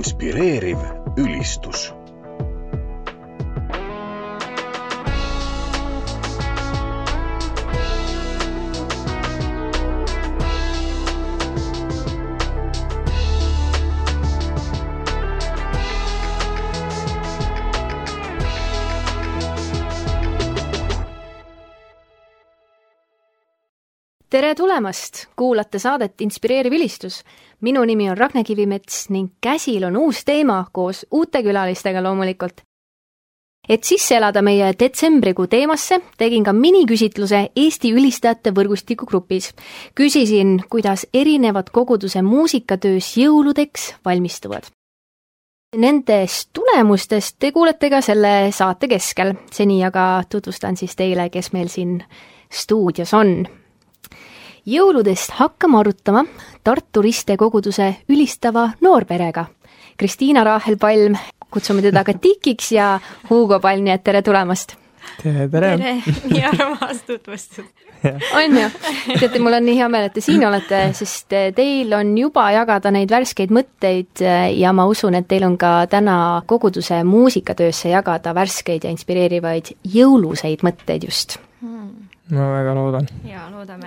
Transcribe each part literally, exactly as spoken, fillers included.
Inspireeriv ülistus. Tere tulemast! Kuulate saadet Inspireeriv ülistus. Minu nimi on Ragne Kivimets ning käsil on uus teema koos uute külalistega loomulikult. Et sisse elada meie detsembrikuu teemasse, tegin ka miniküsitluse Eesti ülistajate võrgustiku grupis. Küsisin, kuidas erinevad koguduse muusikatöös jõuludeks valmistuvad. Nendest tulemustest te kuulete ka selle saate keskel. Seni aga tutvustan siis teile, kes meil siin stuudios on. Jõuludest hakkame arutama Tartu Riste koguduse ülistava noorperega. Kristiina Raahel Palm, kutsume teda ka Tikiks ja Hugo Palm, nii et tere tulemast. Tere, tere. Tere, nii armas tutvustud. On ju? Teate, mul on nii hea meel, et te siin olete, sest teil on juba jagada neid värskeid mõtteid ja ma usun, et teil on ka täna koguduse muusikatöösse jagada värskeid ja inspireerivaid jõuluseid mõtteid just. Hmm. Ma väga loodan. Jaa, loodame.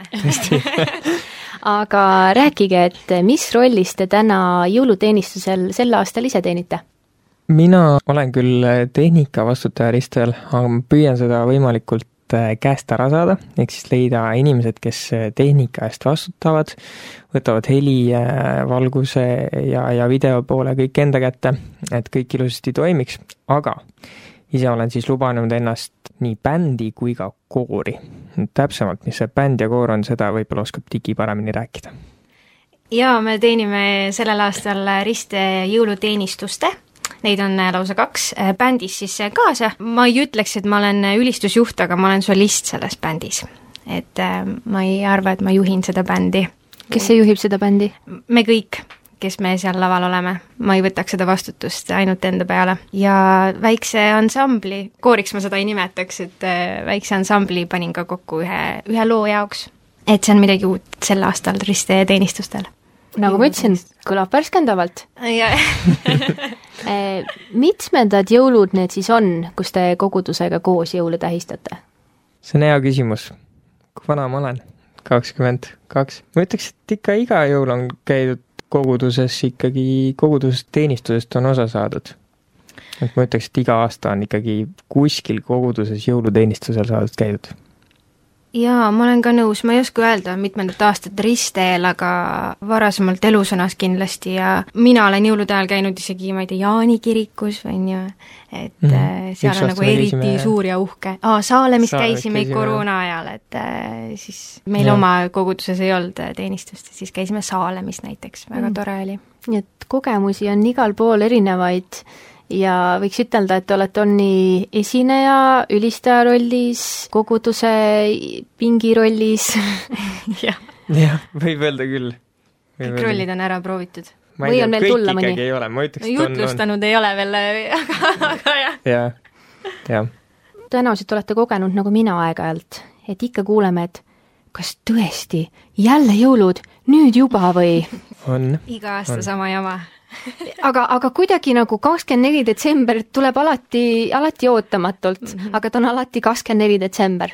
Aga rääkige, et mis rollis te täna jõuluteenistusel sel aastal ise teenite? Mina olen küll tehnika vastutaja Ristel, aga ma püüan seda võimalikult käest ära saada, ehk siis leida inimesed, kes tehnika eest vastutavad, võtavad heli, valguse ja, ja video poole kõik enda kätte, et kõik ilusasti toimiks, aga ise olen siis lubanud ennast nii bändi kui ka koori. Täpsemalt, mis see bänd ja koor on, seda võib-olla oskab Tiki paremini rääkida. Jaa, me teenime sellel aastal Riste jõuluteenistuste. Neid on lausa kaks bändis siis kaasa. Ma ei ütleks, et ma olen ülistusjuht, aga ma olen solist selles bändis. Et ma ei arva, et ma juhin seda bändi. Kes see juhib seda bändi? Me kõik, kes me seal laval oleme. Ma ei võtaks seda vastutust ainult enda peale. Ja väikse ansambli, kooriks ma seda ei nimetaks, et väikse ansambli panin ka kokku ühe, ühe loo jaoks. Et see on midagi uut sel aastal Riste teenistustel. Nagu ma ütlesin, kõlab värskendavalt. Ja. Mitmendad jõulud need siis on, kus te kogudusega koos jõule tähistate? See on hea küsimus. Kui vana ma olen? kakskümmend kaks. Ma ütleks, et ikka iga jõul on käidud koguduses ikkagi, kogudusest teenistusest on osa saadud. Et ma ütleks, et iga aasta on ikkagi kuskil koguduses jõuluteenistusel saadud käidud. Jaa, ma olen ka nõus, ma ei oska öelda mitmendat aastat Risteel, aga varasemalt elusõnas kindlasti ja mina olen jõulude ajal käinud isegi, ma ei tea, Jaani kirikus või nii, et mm, seal on nagu eriti käisime, suur ja uhke. Aa, Saalemis käisime, käisime koroona ajal, et siis meil ja. Oma koguduses ei olnud teenistust, siis käisime Saalemis näiteks, väga mm. tore oli. Nii et kogemusi on igal pool erinevaid ja võiks ütelda, et olete on nii esineja, ülistaja rollis, koguduse pingi rollis. jah, ja, võib öelda küll. Kõik rollid on ära proovitud. Ma ei tea, kõik ikkagi ei ole. Ma ütleks, jutlustanud on, on... ei ole veel, aga, aga jah. jah, jah. Tõenäoliselt olete kogenud nagu mina aeg-ajalt, et ikka kuuleme, et kas tõesti jälle jõulud nüüd juba või? On. Iga aasta on. Sama jama. aga, aga kuidagi nagu kakskümmend neli detsember tuleb alati, alati ootamatult, mm -hmm. aga ta on alati kakskümmend neli detsember.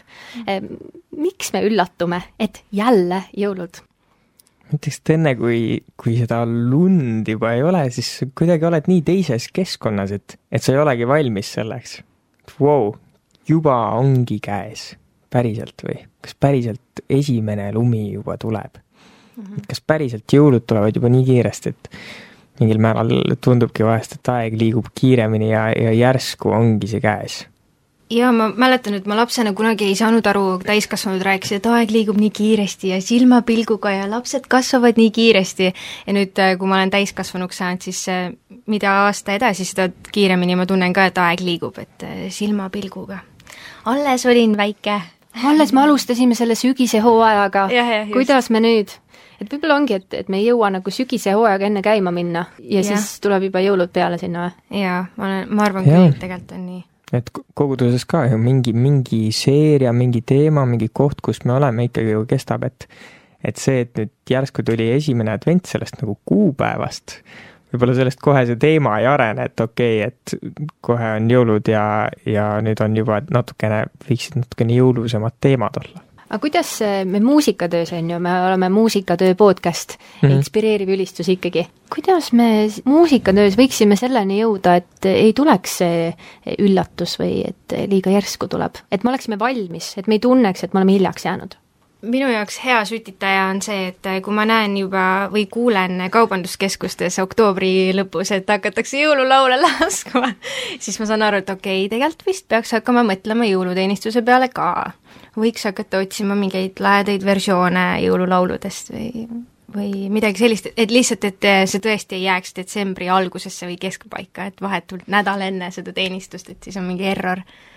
Miks me üllatume, et jälle jõulud? Mõtleks, et enne kui, kui seda lund juba ei ole, siis kuidagi oled nii teises keskkonnas, et, et sa ei olegi valmis selleks. Wow, juba ongi käes. Päriselt või? Kas päriselt esimene lumi juba tuleb? Mm -hmm. Kas päriselt jõulud tulevad juba nii kiiresti, et mingil määral tundubki vahest, et aeg liigub kiiremini ja, ja järsku ongi see käes. Ja ma mäletan, et ma lapsena kunagi ei saanud aru, täiskasvanud rääkis, et aeg liigub nii kiiresti ja silmapilguga ja lapsed kasvavad nii kiiresti. Ja nüüd, kui ma olen täiskasvanuks saanud, siis mida aasta edasi, seda kiiremini ma tunnen ka, et aeg liigub, et silmapilguga. Alles olin väike. Alles me alustasime selle sügise hooajaga. Kuidas me nüüd? Et võib-olla ongi, et, et me ei jõua nagu sügise hooajaga enne käima minna ja, ja siis tuleb juba jõulud peale sinna või? Jaa, ma, olen, ma arvan küll, et tegelikult on nii. Et koguduses ka ju mingi, mingi seeria, mingi teema, mingi koht, kus me oleme ikkagi ju kestab, et, et see, et nüüd järsku tuli esimene advent sellest nagu kuupäevast võib-olla sellest kohe see teema ei arene, et okei okay,, et kohe on jõulud ja, ja nüüd on juba natukene, võiksid natukene jõulusemad teemad olla. aga kuidas me muusikatöös on ju, me oleme muusikatöö podcast mm, -hmm. inspireeriv ülistus ikkagi. Kuidas me muusikatöös võiksime selleni jõuda, et ei tuleks see üllatus või et liiga järsku tuleb? Et me oleksime valmis, et me ei tunneks, et me oleme hiljaks jäänud? Minu jaoks hea sütitaja on see, et kui ma näen juba või kuulen kaubanduskeskustes oktoobri lõpus, et hakatakse jõululaule laskma, siis ma saan aru, et okei, tegelikult vist peaks hakkama mõtlema jõuluteenistuse peale ka. Võiks hakata otsima mingeid laedaid versioone jõululauludest või, või midagi sellist, et lihtsalt, et see tõesti ei jääks detsembri algusesse või keskpaika, et vahetult nädal enne seda teenistust, et siis on mingi error.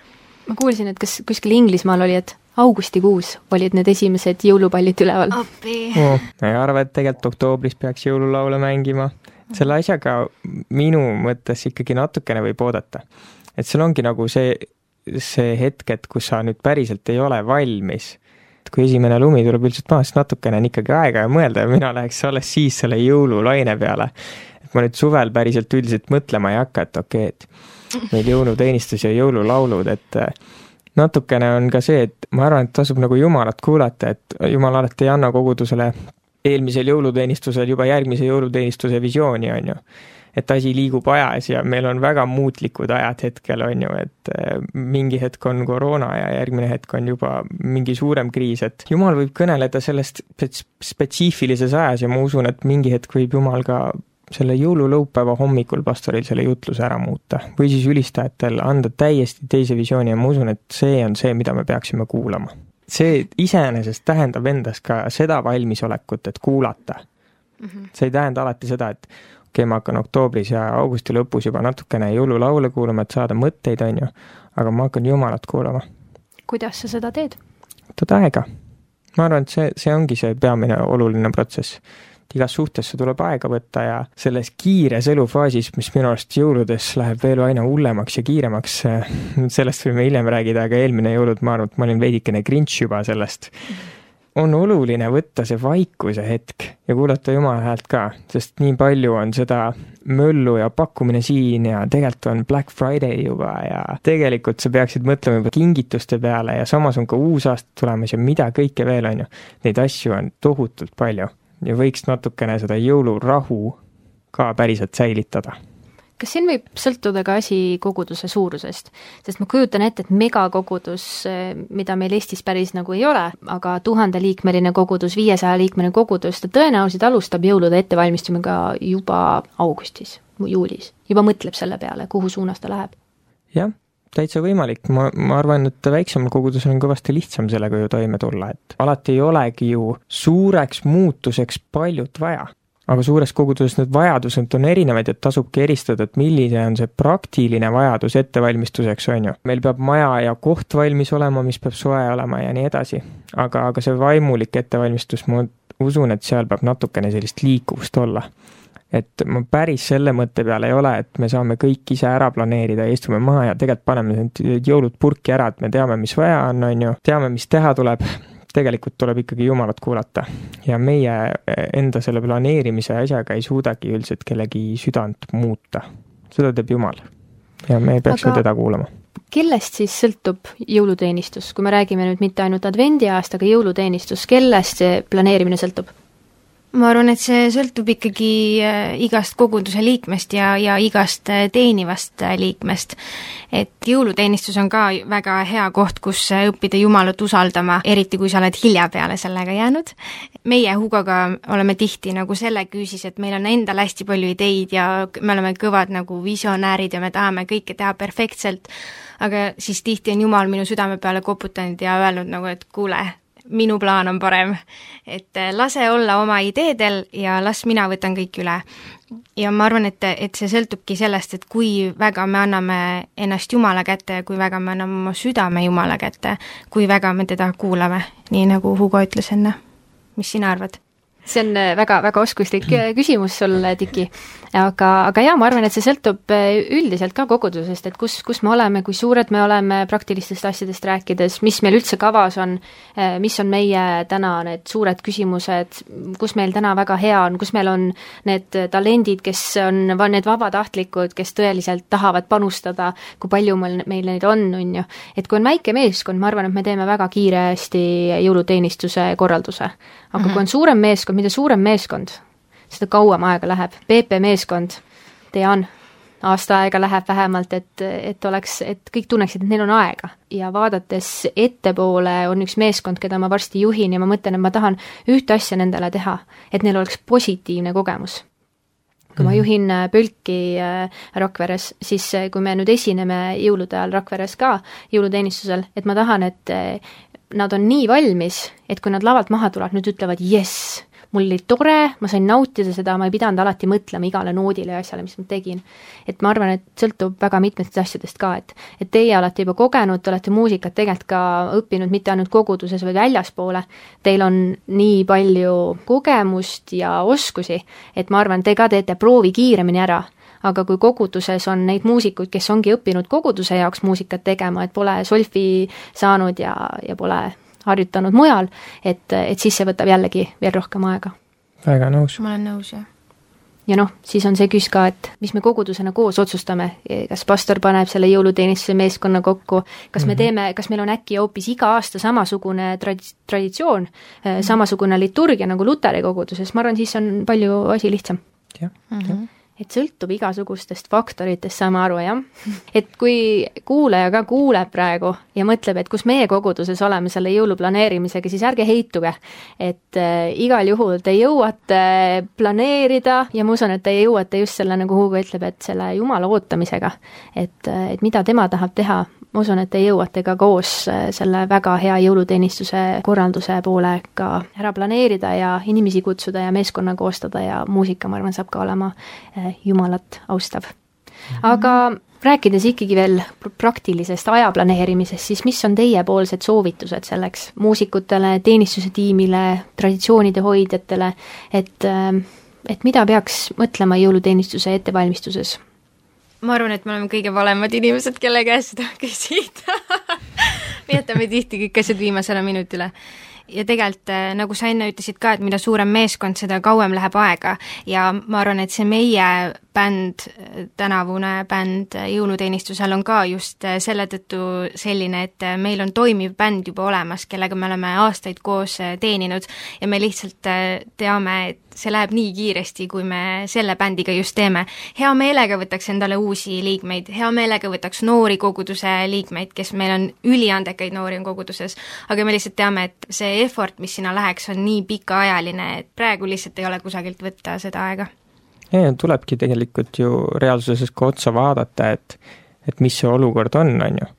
Ma kuulsin, et kas kuskil Inglismaal oli, et augustikuus olid need esimesed jõulupallid üleval. Appi. No, ma ei arva, et tegelikult oktoobris peaks jõululaule mängima. Selle asjaga minu mõttes ikkagi natukene võib oodata. Et seal ongi nagu see, see hetk, et kus sa nüüd päriselt ei ole valmis. Et kui esimene lumi tuleb üldiselt maha, siis natukene on ikkagi aega ja mõelda ja mina läheks alles siis selle jõululaine peale. Et ma nüüd suvel päriselt üldiselt mõtlema ei hakka, et okei, et meil jõuluteenistus ja jõululaulud, et natukene on ka see, et ma arvan, et tasub nagu Jumalat kuulata, et Jumal alati ei anna kogudusele eelmisel jõuluteenistusel juba järgmise jõuluteenistuse visiooni, on ju. Et asi liigub ajas ja meil on väga muutlikud ajad hetkel, on ju, et mingi hetk on koroona ja järgmine hetk on juba mingi suurem kriis, et Jumal võib kõneleda sellest spetsiifilises ajas ja ma usun, et mingi hetk võib Jumal ka selle jõululõupäeva hommikul pastoril selle jutluse ära muuta või siis ülistajatel anda täiesti teise visiooni ja ma usun, et see on see, mida me peaksime kuulama. See iseenesest tähendab endas ka seda valmisolekut, et kuulata. Mm-hmm. See ei tähenda alati seda, et okei, okay, ma hakkan oktoobris ja augusti lõpus juba natukene jõululaule kuulama, et saada mõtteid, on ju, aga ma hakkan Jumalat kuulama. Kuidas sa seda teed? Võtad aega. Ma arvan, et see, see ongi see peamine oluline protsess. Igas suhtesse tuleb aega võtta ja selles kiires elufaasis, mis minu arust jõuludes läheb veel aina hullemaks ja kiiremaks, sellest võime hiljem räägida, aga eelmine jõulud, ma arvan, et ma olin veidikene grinch juba sellest. On oluline võtta see vaikuse hetk ja kuulata Jumala häält ka, sest nii palju on seda möllu ja pakkumine siin ja tegelikult on Black Friday juba ja tegelikult sa peaksid mõtlema juba kingituste peale ja samas on ka uus aasta tulemas ja mida kõike veel on ju. Neid asju on tohutult palju. Ja võiks natukene seda jõulurahu ka päriselt säilitada. Kas siin võib sõltuda ka asi koguduse suurusest? Sest ma kujutan ette, et megakogudus, mida meil Eestis päris nagu ei ole, aga tuhandeliikmeline kogudus, viiesaja liikmeline kogudus, ta tõenäoliselt alustab jõulude ettevalmistamisega juba augustis, juulis. Juba mõtleb selle peale, kuhu suunas ta läheb. Jah. Täitsa võimalik. Ma, ma arvan, et väiksemal kogudusel on kõvasti lihtsam sellega ju toime tulla, et alati ei olegi ju suureks muutuseks paljut vaja. Aga suures koguduses need vajadused on erinevaid, et tasubki eristada, et milline on see praktiline vajadus ettevalmistuseks, on ju. Meil peab maja ja koht valmis olema, mis peab soe olema ja nii edasi. Aga, aga see vaimulik ettevalmistus, ma usun, et seal peab natukene sellist liikuvust olla. Et ma päris selle mõtte peale ei ole, et me saame kõik ise ära planeerida ja istume maha ja tegelikult paneme need jõulud purki ära, et me teame, mis vaja on, on ju, teame, mis teha tuleb, tegelikult tuleb ikkagi Jumalat kuulata. Ja meie enda selle planeerimise asjaga ei suudagi üldiselt kellegi südant muuta. Seda teeb Jumal ja me peaks Aga... teda kuulama. Kellest siis sõltub jõuluteenistus? Kui me räägime nüüd mitte ainult advendi aasta, aga jõuluteenistus, kellest see planeerimine sõltub? Ma arvan, et see sõltub ikkagi igast koguduse liikmest ja, ja igast teenivast liikmest. Et jõuluteenistus on ka väga hea koht, kus õppida Jumalat usaldama, eriti kui sa oled hilja peale sellega jäänud. Meie Hugoga oleme tihti nagu selle küüsis, et meil on endal hästi palju ideid ja me oleme kõvad nagu visionäärid ja me tahame kõike teha perfektselt, aga siis tihti on Jumal minu südame peale koputanud ja öelnud nagu, et kuule, minu plaan on parem, et lase olla oma ideedel ja las mina võtan kõik üle. Ja ma arvan, et, et see sõltubki sellest, et kui väga me anname ennast Jumala kätte ja kui väga me anname oma südame Jumala kätte, kui väga me teda kuulame, nii nagu Hugo ütles enne. Mis sina arvad? see on väga, väga oskuslik küsimus sul, Tiki. Aga, aga jaa, ma arvan, et see sõltub üldiselt ka kogudusest, et kus, kus me oleme, kui suured me oleme praktilistest asjadest rääkides, mis meil üldse kavas on, mis on meie täna need suured küsimused, kus meil täna väga hea on, kus meil on need talendid, kes on need vabatahtlikud, kes tõeliselt tahavad panustada, kui palju meil, meil neid on, on ju. Et kui on väike meeskond, ma arvan, et me teeme väga kiiresti jõuluteenistuse korralduse. Aga mm-hmm. kui on suurem meeskond, mida suurem meeskond, seda kauem aega läheb. P P meeskond, tean, aasta aega läheb vähemalt, et, et oleks, et kõik tunneksid, et neil on aega. Ja vaadates ettepoole on üks meeskond, keda ma varsti juhin ja ma mõtlen, et ma tahan ühte asja nendele teha, et neil oleks positiivne kogemus. Kui ma juhin Pölki Rakveres, siis kui me nüüd esineme jõulude ajal Rakveres ka jõuluteenistusel, et ma tahan, et nad on nii valmis, et kui nad lavalt maha tulevad, nüüd ütlevad, yes, mul oli tore, ma sain nautida seda, ma ei pidanud alati mõtlema igale noodile ja asjale, mis ma tegin. Et ma arvan, et sõltub väga mitmetest asjadest ka, et, et teie olete juba kogenud, te olete muusikat tegelikult ka õppinud mitte ainult koguduses või väljaspoole, teil on nii palju kogemust ja oskusi, et ma arvan, te ka teete proovi kiiremini ära, aga kui koguduses on neid muusikuid, kes ongi õppinud koguduse jaoks muusikat tegema, et pole solfi saanud ja, ja pole harjutanud mujal, et, et siis see võtab jällegi veel rohkem aega. Väga nõus. Ma olen nõus, jah. Ja noh, siis on see küs ka, et mis me kogudusena koos otsustame, kas pastor paneb selle jõuluteenistuse meeskonna kokku, kas me teeme, kas meil on äkki hoopis iga aasta samasugune tradi- traditsioon, mm-hmm. samasugune liturgia nagu Luteri koguduses, ma arvan, siis on palju asi lihtsam. Jah, mm-hmm. jah. Et sõltub igasugustest faktoritest, saame aru, jah? Et kui kuulaja ka kuuleb praegu ja mõtleb, et kus meie koguduses oleme selle jõuluplaneerimisega, siis ärge heituge. Et äh, igal juhul te jõuate planeerida ja ma usun, et te jõuate just selle, nagu Hugo ütleb, et selle Jumala ootamisega, et, et mida tema tahab teha. Ma usun, et te jõuate ka koos selle väga hea jõuluteenistuse korralduse poole ka ära planeerida ja inimesi kutsuda ja meeskonna koostada ja muusika, ma arvan, saab ka olema Jumalat austav. Aga rääkides ikkagi veel praktilisest aja planeerimisest, siis mis on teiepoolsed soovitused selleks muusikutele, teenistuse tiimile, traditsioonide hoidjatele, et, et mida peaks mõtlema jõuluteenistuse ettevalmistuses? Ma arvan, et me oleme kõige valemad inimesed, kelle käest seda küsida. Me jätame tihti kõik asjad viimasele minutile. Ja tegelikult, nagu sa enne ütlesid ka, et mida suurem meeskond, seda kauem läheb aega ja ma arvan, et see meie bänd, tänavune bänd jõuluteenistusel on ka just selle tõttu selline, et meil on toimiv bänd juba olemas, kellega me oleme aastaid koos teeninud ja me lihtsalt teame, et see läheb nii kiiresti, kui me selle bändiga just teeme. Hea meelega võtaks endale uusi liikmeid, hea meelega võtaks noori koguduse liikmeid, kes meil on üliandekaid noori on koguduses, aga me lihtsalt teame, et see effort, mis sinna läheks, on nii pikaajaline, et praegu lihtsalt ei ole kusagilt võtta seda aega. Ja tulebki tegelikult ju reaalsuses ka otsa vaadata, et, et mis see olukord on, on ju.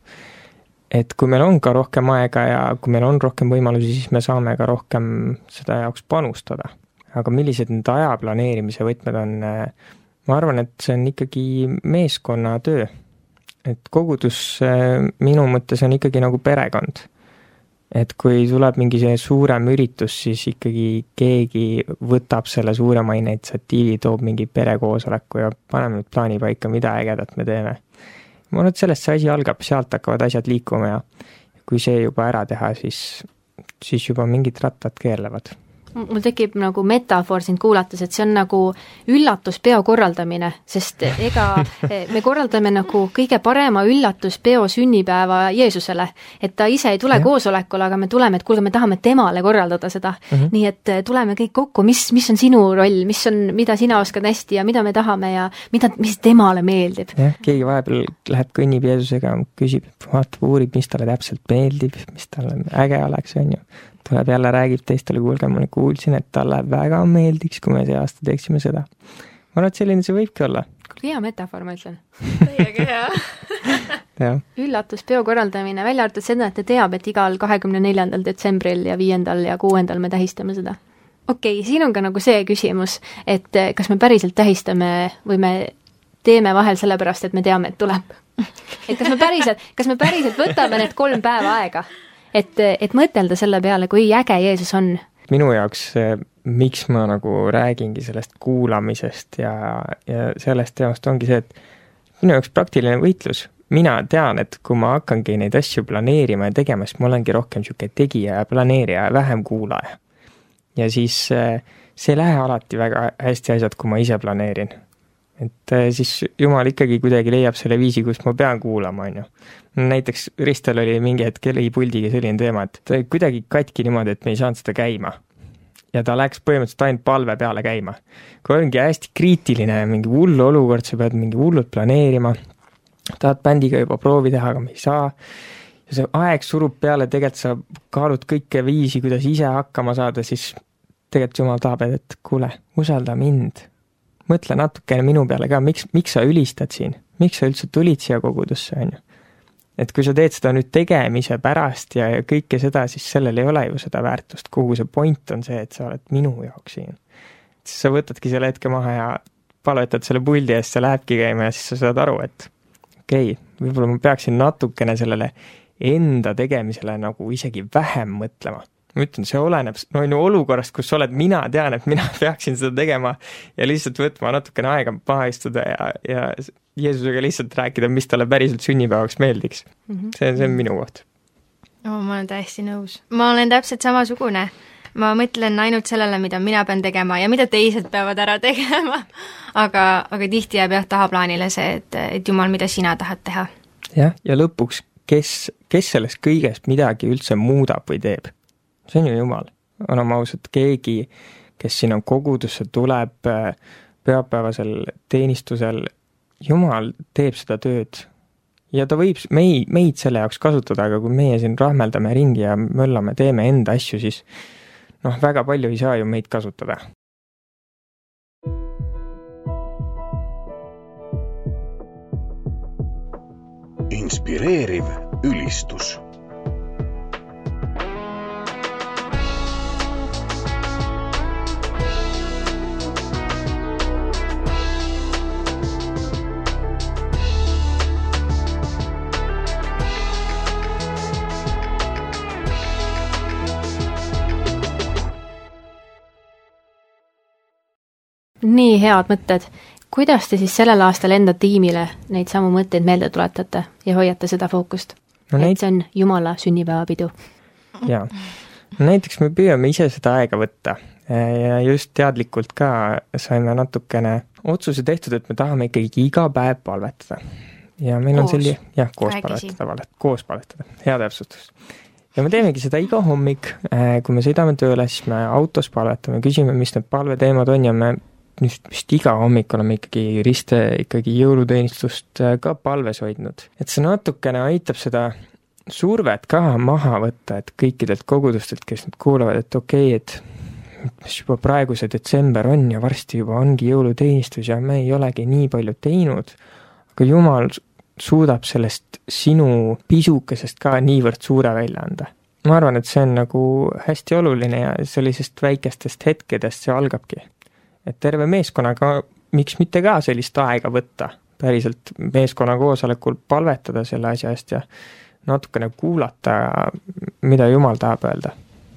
Et kui meil on ka rohkem aega ja kui meil on rohkem võimalusi, siis me saame ka rohkem seda jaoks panustada. Aga millised need aja planeerimise võtmed on, ma arvan, et see on ikkagi meeskonna töö. Et kogudus minu mõttes on ikkagi nagu perekond. Et kui tuleb mingi see suurem üritus, siis ikkagi keegi võtab selle suurema initsiatiivi, toob mingi perekoosoleku ja paneme nüüd plaani paika, mida ägedat me teeme. Ma arvan, et sellest see asi algab, sealt hakkavad asjad liikuma ja kui see juba ära teha, siis, siis juba mingid rattad keerlevad. Mul tekib nagu metafoor sind kuulates, et see on nagu üllatuspeo korraldamine, sest ega me korraldame nagu kõige parema üllatuspeo sünnipäeva Jeesusele, et ta ise ei tule ja. Koosolekule, aga me tuleme, et kuulge, me tahame temale korraldada seda. Mm-hmm. Nii et tuleme kõik kokku, mis, mis on sinu roll, mis on, mida sina oskad hästi ja mida me tahame ja mida, mis temale meeldib. Ja, keegi vahepeal läheb kõnnib Jeesusega, küsib, vaatab, uurib, mis talle täpselt meeldib, mis talle äge oleks, on ju. Tuleb jälle räägib teistele, kuulge, ma kuulsin, et talle väga meeldiks, kui me see aasta teeksime seda. Ma arvan, et selline see võibki olla. Hea metafoor, ma ütlen. Täiega hea. Üllatuspeo korraldamine, välja arvatud seda, et te teab, et igal kahekümne neljandal detsembril ja viiendal ja kuuendal me tähistame seda. Okei, okay, siin on ka nagu see küsimus, et kas me päriselt tähistame või me teeme vahel sellepärast, et me teame, et tuleb. Et kas me päriselt, kas me päriselt võtame need kolm päeva aega? Et, et mõtelda selle peale, kui äge Jeesus on. Minu jaoks miks ma nagu räägingi sellest kuulamisest ja, ja sellest teemast ongi see, et minu jaoks praktiline võitlus. Mina tean, et kui ma hakkangi neid asju planeerima ja tegema, siis ma olengi rohkem siuke tegija ja planeerija ja vähem kuulaja. Ja siis see ei lähe alati väga hästi asjad, kui ma ise planeerin. Et siis Jumal ikkagi kuidagi leiab selle viisi, kus ma pean kuulama, on ju. Näiteks Ristel oli mingi hetk helipuldiga selline teema, et ta kuidagi katki niimoodi, et me ei saanud seda käima. Ja ta läks põhimõtteliselt ainult palve peale käima. Kui ongi hästi kriitiline, mingi hullu olukord, sa pead mingi hullud planeerima, tahad bändiga juba proovi teha, aga me ei saa. Ja see aeg surub peale, tegelikult sa kaalud kõike viisi, kuidas ise hakkama saada, siis tegelikult Jumal tahab, et kuule, usalda mind. Mõtle natukene minu peale ka, miks, miks sa ülistad siin? Miks sa üldse tulid siia kogudusse, on ju? Et kui sa teed seda nüüd tegemise pärast ja, ja kõike seda, siis sellel ei ole ju seda väärtust. Kogu see point on see, et sa oled minu jaoks siin. Siis sa võtadki selle hetke maha ja palvetad selle puldi eest, sa lähebki käima ja siis sa saad aru, et okei, okay, võib-olla ma peaksin natukene sellele enda tegemisele nagu isegi vähem mõtlema. Ma ütlen, see oleneb no, no olukorrast, kus sa oled, mina tean, et mina peaksin seda tegema ja lihtsalt võtma natukene aega maha istuda ja, ja Jeesusega lihtsalt rääkida, mis talle päriselt sünnipäevaks meeldiks. Mm-hmm. See, see on minu koht. Oh, ma olen täiesti nõus. Ma olen täpselt samasugune. Ma mõtlen ainult sellele, mida mina pean tegema ja mida teised peavad ära tegema. Aga, aga tihti jääb jah tahaplaanile see, et, et Jumal, mida sina tahad teha. Jah, ja lõpuks, kes, kes sellest kõigest midagi üldse muudab või teeb? See on ju Jumal. On oma ausalt keegi, kes siin on kogudusse tuleb pühapäevasel teenistusel. Jumal teeb seda tööd. Ja ta võib meid, meid selle jaoks kasutada, aga kui meie siin rahmeldame ringi ja möllame, teeme enda asju, siis noh, väga palju ei saa ju meid kasutada. Inspireeriv ülistus. Nii head mõtted. Kuidas te siis sellel aastal enda tiimile neid samu mõtteid meelde tuletate ja hoiate seda fookust? No et näit... see on Jumala sünnipäevapidu. Jaa. Näiteks me püüame ise seda aega võtta ja just teadlikult ka saime natukene otsuse tehtud, et me tahame ikkagi iga päev palvetada. Ja meil on selli... jah, koos Räägisi. palvetada, koos palvetada. Hea täpsustus. Ja me teemegi seda iga hommik, kui me sõidame tööle, siis me autos palvetame, küsime, mis need palveteemad on ja me Just, just iga hommik oleme ikkagi Riste ikkagi jõuluteenistust ka palves hoidnud. Et see natukene aitab seda survet ka maha võtta, et kõikidelt kogudustelt, kes nüüd kuulavad, et okei, okay, et mis juba praegu see detsember on ja varsti juba ongi jõuluteenistus ja me ei olegi nii palju teinud, aga Jumal suudab sellest sinu pisukesest ka niivõrd suure välja anda. Ma arvan, et see on nagu hästi oluline ja sellisest väikestest hetkedest see algabki. Et terve meeskonnaga, miks mitte ka sellist aega võtta, päriselt meeskonna koosolekul palvetada selle asja eest ja natukene kuulata, mida Jumal tahab öelda.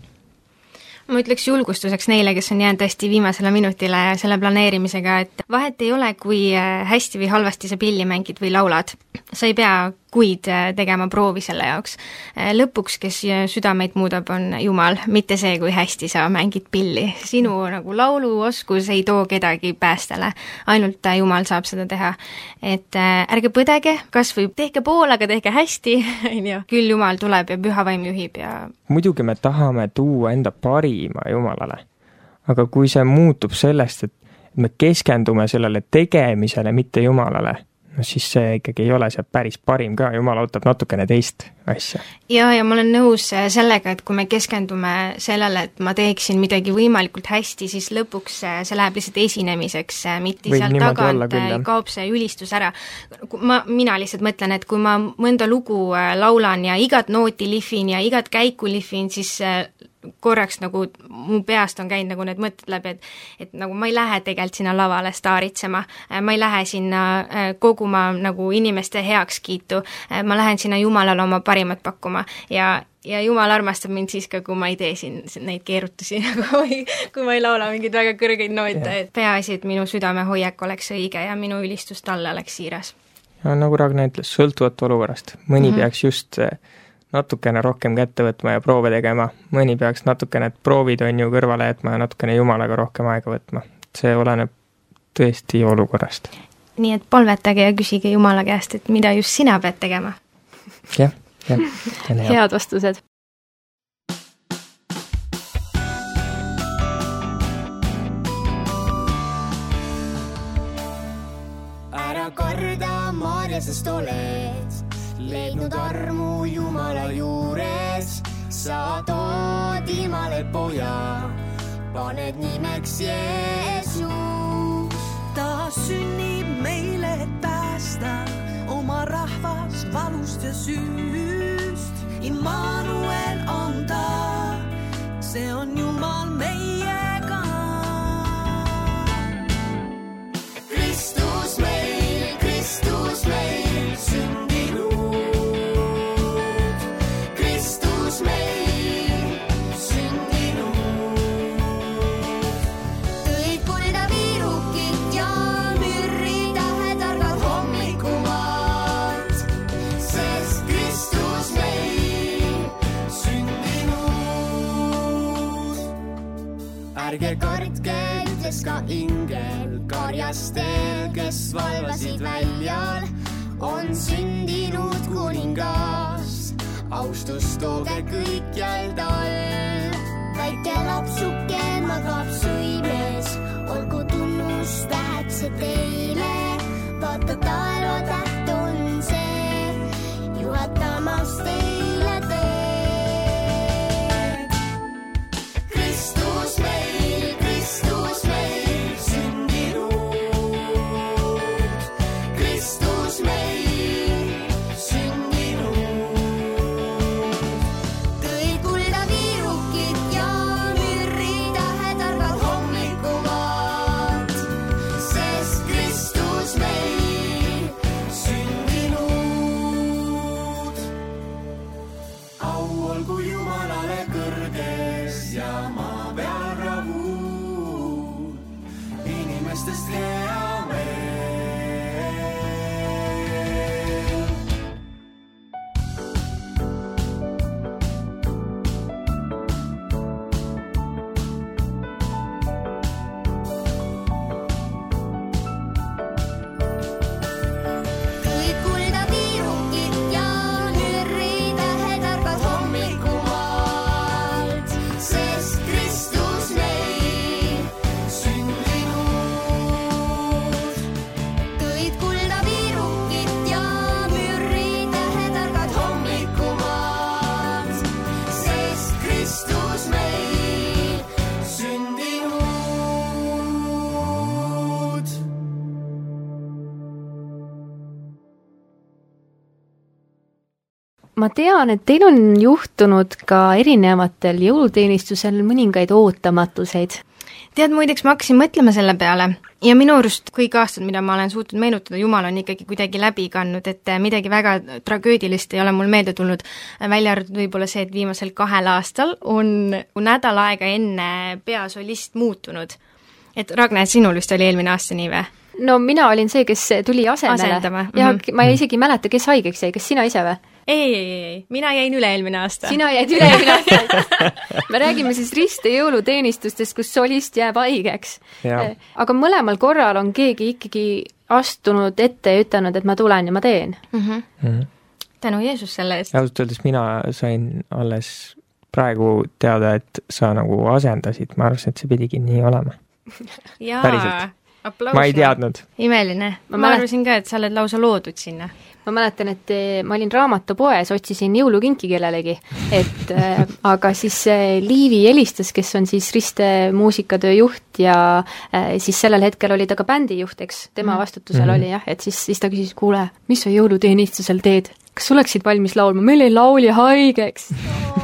Ma ütleks julgustuseks neile, kes on jäänud tõesti viimasele minutile selle planeerimisega, et vahet ei ole, kui hästi või halvasti sa pilli mängid või laulad. Sa ei pea kuid tegema proovi selle jaoks. Lõpuks, kes südameid muudab, on Jumal, mitte see, kui hästi sa mängid pilli. Sinu nagu lauluoskus ei too kedagi päästele. Ainult Jumal saab seda teha. Et ärge põdege, kas või tehke pool, aga tehke hästi. Küll Jumal tuleb ja püha vaim juhib. Ja... muidugi me tahame tuua enda parima Jumalale. Aga kui see muutub sellest, et me keskendume sellele tegemisele, mitte Jumalale, no siis see ikkagi ei ole see päris parim ka, Jumal ootab natukene teist asja. Ja, ja ma olen nõus sellega, et kui me keskendume sellele, et ma teeksin midagi võimalikult hästi, siis lõpuks see läheb lihtsalt esinemiseks, mitte seal tagant kaob see ülistus ära. Ma, mina lihtsalt mõtlen, et kui ma mõnda lugu laulan ja igat nooti lihvin ja igat käiku lihvin, siis korraks nagu mu peast on käinud nagu need mõtted läbi, et, et nagu ma ei lähe tegelikult sinna lavale staaritsema, ma ei lähe sinna koguma nagu inimeste heakskiitu, ma lähen sinna Jumalale oma parimat pakkuma ja, ja Jumal armastab mind siis ka, kui ma ei tee siin neid keerutusi, või kui ma ei laula mingeid väga kõrgeid noote, et peaasi, et minu südame hoiak oleks õige ja minu ülistus talle oleks siiras. Ja nagu Ragne ütles, sõltuvalt olukorrast. Mõni mm -hmm. peaks just natukene rohkem kätte võtma ja proove tegema. Mõni peaks natukene, et proovid on ju kõrvale jätma ja natukene Jumalaga rohkem aega võtma. See oleneb tõesti olukorrast. Nii et palvetage ja küsige Jumala käest, et mida just sina pead tegema. Jah, jah. Head vastused. Ära karda, Maarja, sest oled leidnud armu Jumala juures. Sa tood ilmale poja, paned nimeks Jeesus. Ta sünnib meile, et päästa oma rahvas valust ja süüst. Immanuel on ta, see on Jumal meiega. Kristus meil, Kristus meil sündinud. Kristus meil sündinud. Tõid kulda viirukit ja mürri tähetargad hommikumaad, sest Kristus meil sündinud. Ärge kartke, ütles ka ingel karjastel, kes valvasid väljal, on sündinud kuningas. Austust tooge kõikjal tal. Väike lapsuke magab sõimes, olgu tunnus tähtse teile. Vaata taeva täht on see, juhatamas teile teed. Kristus meil, Kristus meil sündinud. Kristus meil sündinud. Tõid kulda viirukit ja mürri tähetargad hommikumaad, sest Kristus meil sündinud. Au olgu Jumalale kõrges ja maa peal rahu, inimestest hea meel. Tõid kulda viirukit ja mürri tähetargad hommikumaalt, sest Kristus meil sündinud. Tõid kulda viirukit ja mürri tähetargad hommikumaalt, sest Kristus meil sündinud. Ma tean, et teil on juhtunud ka erinevatel jõuluteenistusel mõningaid ootamatuseid. Tead, muideks ma hakkasin mõtlema selle peale ja minu arust kõik aastad, mida ma olen suutnud meenutada, Jumal on ikkagi kuidagi läbi kandnud, et midagi väga tragöödilist ei ole mul meelde tulnud, välja arvatud võib-olla see, et viimasel kahel aastal on nädal aega enne peasolist muutunud. Et Ragne, sinul vist oli eelmine aasta nii või? No mina olin see, kes tuli asemele. Asendama. Ja Mhm. ma isegi ei mäleta, kes haigeks jäi, kas sina ise või? Ei, ei, ei, mina jäin üle-eelmine aasta. Sina jäid üle-eelmine aasta. Me räägime siis riste jõuluteenistustest, kus solist jääb haigeks. Jaa. Aga mõlemal korral on keegi ikkagi astunud ette ja ütelnud, et ma tulen ja ma teen. Mhm. Mhm. Tänu Jeesus selle eest. Ja ausalt öeldes mina sain alles praegu teada, et sa nagu asendasid, ma arvasin, et see pidigi nii olema. Jaa, Päriselt. aplaus. Ma ei teadnud. Imeline. Ma, ma mälet- arvasin ka, et sa oled lausa loodud sinna. Ma mäletan, et eh, ma olin raamatupoes, otsisin jõulukinki kellelegi, et äh, aga siis äh, Liivi helistas, kes on siis riste muusikatöö juht ja äh, siis sellel hetkel oli ta ka bändijuht, eks, tema vastutusel Mhm. oli jah, et siis, siis ta küsis, kuule, mis sa jõuluteenistusel teed? Kas oleksid valmis laulma? Meil ei laulja haigeks.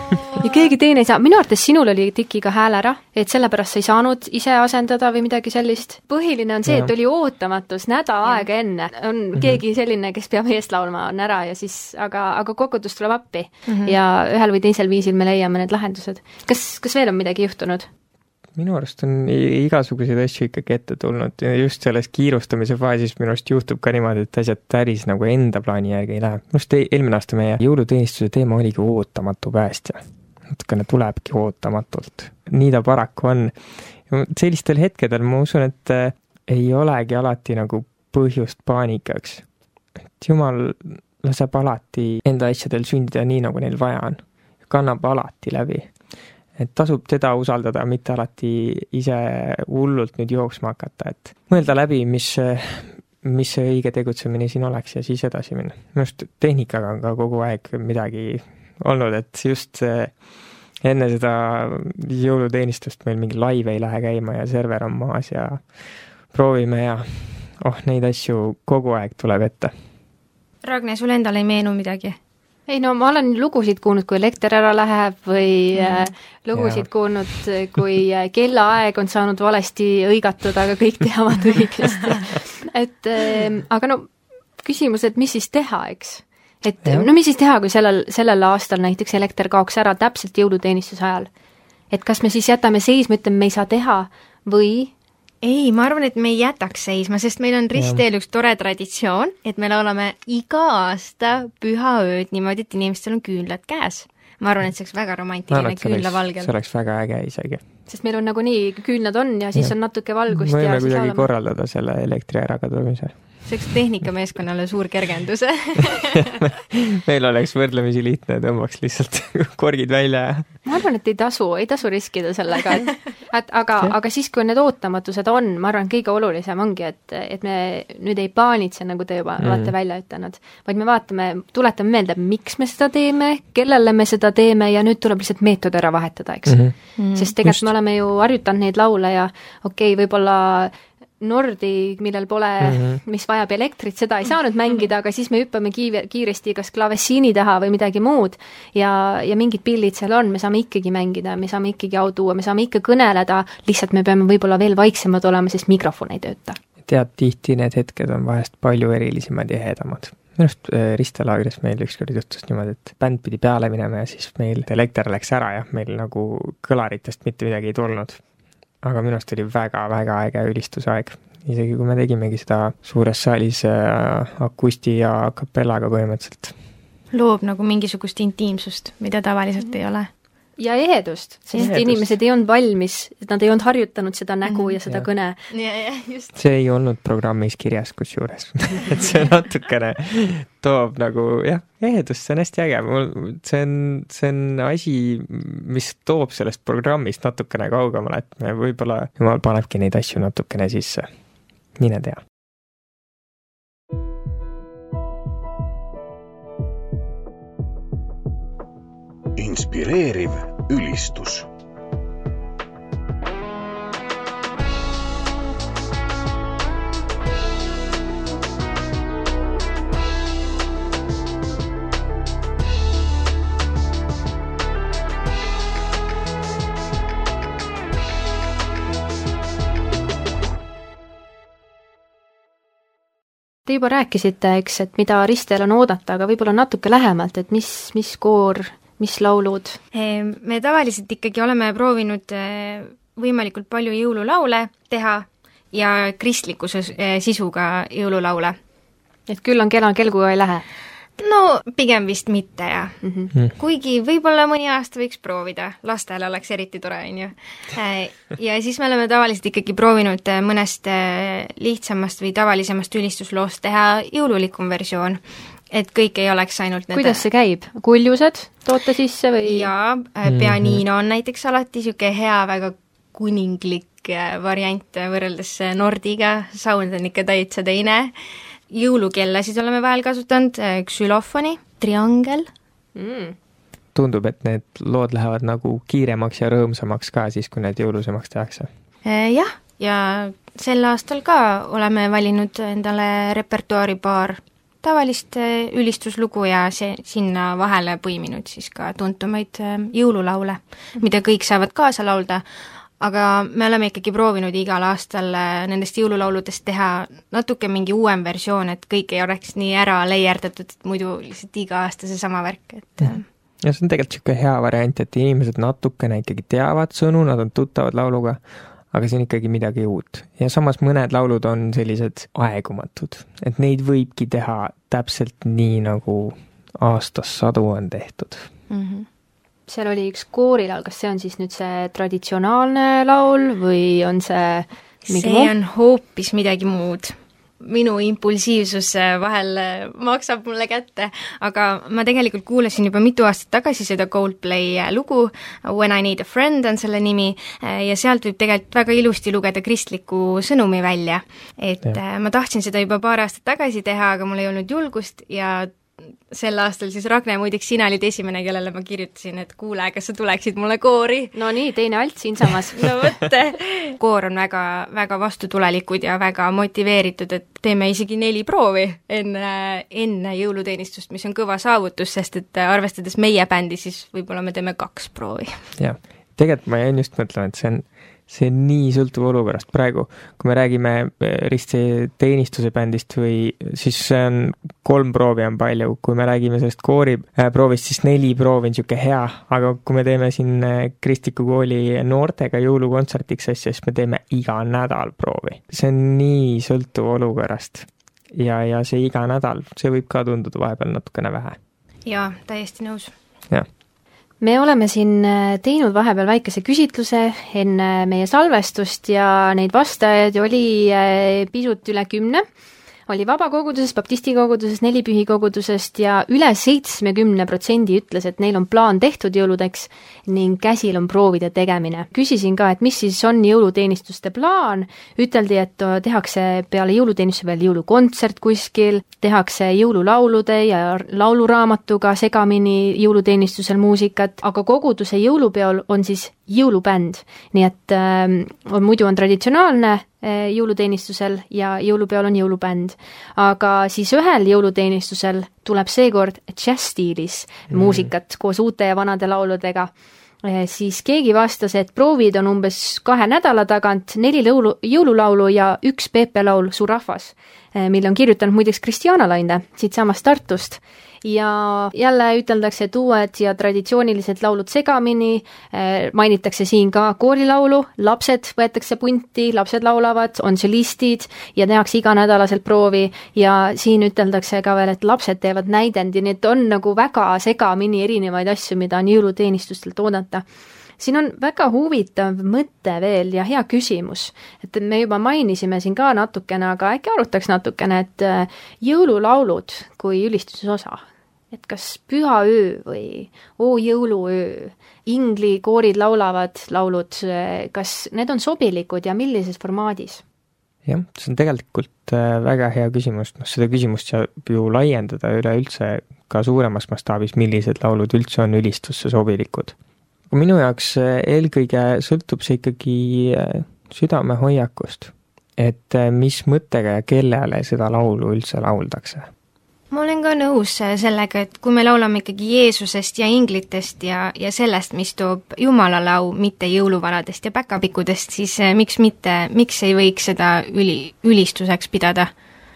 ja keegi teine ei saa, minu arvates sinul oli tikiga hääl ära, et sellepärast sa ei saanud ise asendada või midagi sellist. Põhiline on see, et oli ootamatus nädal aega enne. On mm -hmm. keegi selline, kes peab eest laulma, on ära ja siis, aga, aga kogutus tuleb appi mm -hmm. ja ühel või teisel viisil me leiame need lahendused. Kas, kas veel on midagi juhtunud? Minu arust on igasuguseid asju ikkagi ette tulnud ja just selles kiirustamise faasis minu arust juhtub ka niimoodi, et asjad päris nagu enda plaani järgi ei lähe. Minu arust eelmine aasta meie jõuluteenistuse teema oligi ootamatu päästja. Natukene tulebki ootamatult. Nii ta paraku on. Sellistel hetkedel ma usun, et ei olegi alati nagu põhjust paanikaks. Et Jumal laseb alati enda asjadel sündida nii, nagu neil vaja on. Kannab alati läbi. Et tasub teda usaldada, mitte alati ise hullult nüüd jooksma hakata, et mõelda läbi, mis, mis see õige tegutsemine siin oleks ja siis edasi minna. Just tehnikaga on ka kogu aeg midagi olnud, et just enne seda jõuluteenistust meil mingi live ei lähe käima ja server on maas ja proovime ja oh, neid asju kogu aeg tuleb ette. Ragne, sul endal ei meenu midagi? Ei no ma olen lugusid kuulnud, kui elekter ära läheb või mm. lugusid yeah. kuulnud, kui kellaaeg on saanud valesti õigatud, aga kõik teavad õigesti. Et aga no küsimus, et mis siis teha, eks? Et yeah. no mis siis teha, kui sellel, sellel aastal näiteks elekter kaoks ära täpselt jõuluteenistuse ajal? Et kas me siis jätame seisma, ütleme, me ei saa teha või... Ei, ma arvan, et me ei jätaks seisma, sest meil on Ristteel üks tore traditsioon, et me laulame iga aasta pühaööd niimoodi, et inimestel on küünlad käes. Ma arvan, et see oleks väga romantiline küünlavalgel. See oleks väga äge isegi. Sest meil on nagu nii, küünlad on ja siis ja. on natuke valgust. Võime ja kuidagi laulame. korraldada selle elektri ärakadumise. See oleks tehnikameeskonnale suur kergenduse. Meil oleks võrdlemisi lihtne, tõmbaks lihtsalt korgid välja. Ma arvan, et ei tasu, ei tasu riskida sellega. Et, et, aga, aga siis, kui need ootamatused on, ma arvan, kõige olulisem ongi, et, et me nüüd ei paanitse, nagu te juba mm. olete välja ütelnud, vaid me vaatame, tuletame meelde, miks me seda teeme, kellele me seda teeme ja nüüd tuleb lihtsalt meetod ära vahetada, eks. Mm -hmm. Sest tegelikult Just. me oleme ju harjutanud neid laule ja okei, okay, võib-olla Nordi, millel pole, mm-hmm. mis vajab elektrit, seda ei saanud mängida, aga siis me hüppame kiive, kiiresti kas klavessiini taha või midagi muud ja, ja mingid pillid seal on, me saame ikkagi mängida, me saame ikkagi au tuua, me saame ikka kõneleda, lihtsalt me peame võib-olla veel vaiksemad olema, sest mikrofon ei tööta. Tead, tihti need hetked on vahest palju erilisemad ja ehedamad. Minust Ristelaagris meil ükskord juhtus niimoodi, et bänd pidi peale minema ja siis meil elekter läks ära ja meil nagu kõlaritest mitte midagi ei tulnud. Aga minust oli väga-väga äge ülistusaeg. Isegi kui me tegimegi seda suures saalis akusti ja kapellaga põhimõtteliselt. Loob nagu mingisugust intiimsust, mida tavaliselt ei ole. Ja ehedust, sest ehedust. Inimesed ei olnud valmis, nad ei olnud harjutanud seda nägu mm, ja seda ja. kõne. Ja, ja, just. See ei olnud programmis kirjas kusjuures. et see natukene toob nagu, jah, ehedust, see on hästi äge. See on, see on asi, mis toob sellest programmist natukene kaugemale, et me võib-olla jumal panebki neid asju natukene sisse. Mine tea. Inspireeriv ülistus. Te juba rääkisite, eks, et mida Ristel on oodata, aga võib-olla natuke lähemalt, et mis, mis koor, mis laulud? Me tavaliselt ikkagi oleme proovinud võimalikult palju jõululaule teha ja kristlikkuse sisuga jõululaule. Et küll on kena kelguga ei lähe? No pigem vist mitte, jah. Mm-hmm. Kuigi võib-olla mõni aasta võiks proovida. Lastele oleks eriti tore, on ju. Ja siis me oleme tavaliselt ikkagi proovinud mõnest lihtsamast või tavalisemast ülistusloost teha jõululikum versioon. Et kõik ei oleks ainult need... Kuidas see käib? Kuljused toote sisse või? Jaa, pianiino on näiteks alati siuke hea, väga kuninglik variant võrreldes Nordiga. Sound on ikka täitsa teine. Jõulukellasid oleme vahel kasutanud, ksülofoni, triangel. Mm. Tundub, et need lood lähevad nagu kiiremaks ja rõõmsamaks ka siis, kui need jõulusemaks tehakse. Jah, ja sel aastal ka oleme valinud endale repertuaari paar tavalist ülistuslugu ja see sinna vahele põiminud siis ka tuntumaid jõululaule, mida kõik saavad kaasa laulda, aga me oleme ikkagi proovinud igal aastal nendest jõululauludest teha natuke mingi uuem versioon, et kõik ei oleks nii ära leierdatud, et muidu lihtsalt iga aasta see sama värk, et mm. ja see on tegelikult niisugune hea variant, et inimesed natukene ikkagi teavad sõnu, nad on tuttavad lauluga, aga see on ikkagi midagi uut. Ja samas mõned laulud on sellised aegumatud, et neid võibki teha täpselt nii, nagu aastas sadu on tehtud. Mm-hmm. Seal oli üks koorilaul, kas see on siis nüüd see traditsionaalne laul või on see mingi see muu? On hoopis midagi muud. Minu impulsiivsus vahel maksab mulle kätte, aga ma tegelikult kuulasin juba mitu aastat tagasi seda Coldplay lugu, When I Need a Friend on selle nimi, ja sealt võib tegelikult väga ilusti lugeda kristliku sõnumi välja. Et ja. Ma tahtsin seda juba paar aastat tagasi teha, aga mul ei olnud julgust ja sel aastal siis Ragne, muideks sina olid esimene, kellele ma kirjutasin, et kuule, kas sa tuleksid mulle koori? No nii, teine alt siinsamas. No võtte! Koor on väga, väga vastutulelikud ja väga motiveeritud, et teeme isegi neli proovi enne, enne jõuluteenistust, mis on kõva saavutus, sest et arvestades meie bändi, siis võib-olla me teeme kaks proovi. Jah, tegelikult ma jäin just mõtlema, et see on see on nii sõltuv olukorrast praegu, kui me räägime ristteenistuse bändist või siis see on kolm proovi on palju, kui me räägime sellest koori proovist, siis neli proovi on niisugune hea, aga kui me teeme siin kristliku kooli noortega jõulukontsertiks asja, siis me teeme iga nädal proovi. See on nii sõltuv olukorrast ja, ja see iga nädal, see võib ka tunduda vahepeal natukene vähe. Jaa, täiesti nõus. Jah. Me oleme siin teinud vahepeal väikese küsitluse enne meie salvestust ja neid vastajaid oli pisut üle kümne. Oli vabakoguduses, baptistikoguduses, nelipühikogudusest ja üle seitsmekümne protsendi ütles, et neil on plaan tehtud jõuludeks ning käsil on proovide tegemine. Küsisin ka, et mis siis on jõuluteenistuste plaan. Üteldi, et tehakse peale jõuluteenistuse veel jõulukontsert kuskil, tehakse jõululaulude ja lauluraamatuga segamini jõuluteenistusel muusikat, aga koguduse jõulupeol on siis jõulubänd. Nii et äh, on, muidu on traditsionaalne äh, jõuluteenistusel ja jõulupeol on jõulubänd. Aga siis ühel jõuluteenistusel tuleb seekord jazz-stiilis mm. muusikat koos uute ja vanade lauludega. Äh, siis keegi vastas, et proovid on umbes kahe nädala tagant neli laulu, jõululaulu ja üks peepelaul Su rahvas, äh, mille on kirjutanud muideks Kristjana Lainde siit samast Tartust. Ja jälle üteldakse, et uued ja traditsioonilised laulud segamini, mainitakse siin ka koorilaulu, lapsed võetakse punti, lapsed laulavad, on solistid ja tehakse iganädalaselt proovi ja siin üteldakse ka veel, et lapsed teevad näidendi, nii et on nagu väga segamini erinevaid asju, mida on jõuluteenistustelt oodata. Siin on väga huvitav mõte veel ja hea küsimus, et me juba mainisime siin ka natukene, aga äkki arutaks natukene, et jõululaulud kui ülistuses osa, et kas püha öö või oo jõuluöö, ingli koorid laulavad laulud, kas need on sobilikud ja millises formaadis? Jah, see on tegelikult väga hea küsimus, no seda küsimust saab ju laiendada üleüldse ka suuremas mastaabis, millised laulud üldse on ülistusse sobilikud. Minu jaoks eelkõige sõltub see ikkagi südame hoiakust, et mis mõttega ja kellele seda laulu üldse lauldakse. Ma olen ka nõus sellega, et kui me laulame ikkagi Jeesusest ja inglitest ja, ja sellest, mis toob Jumalale au, mitte jõuluvanadest ja päkapikkudest, siis miks mitte, miks ei võiks seda üli, ülistuseks pidada?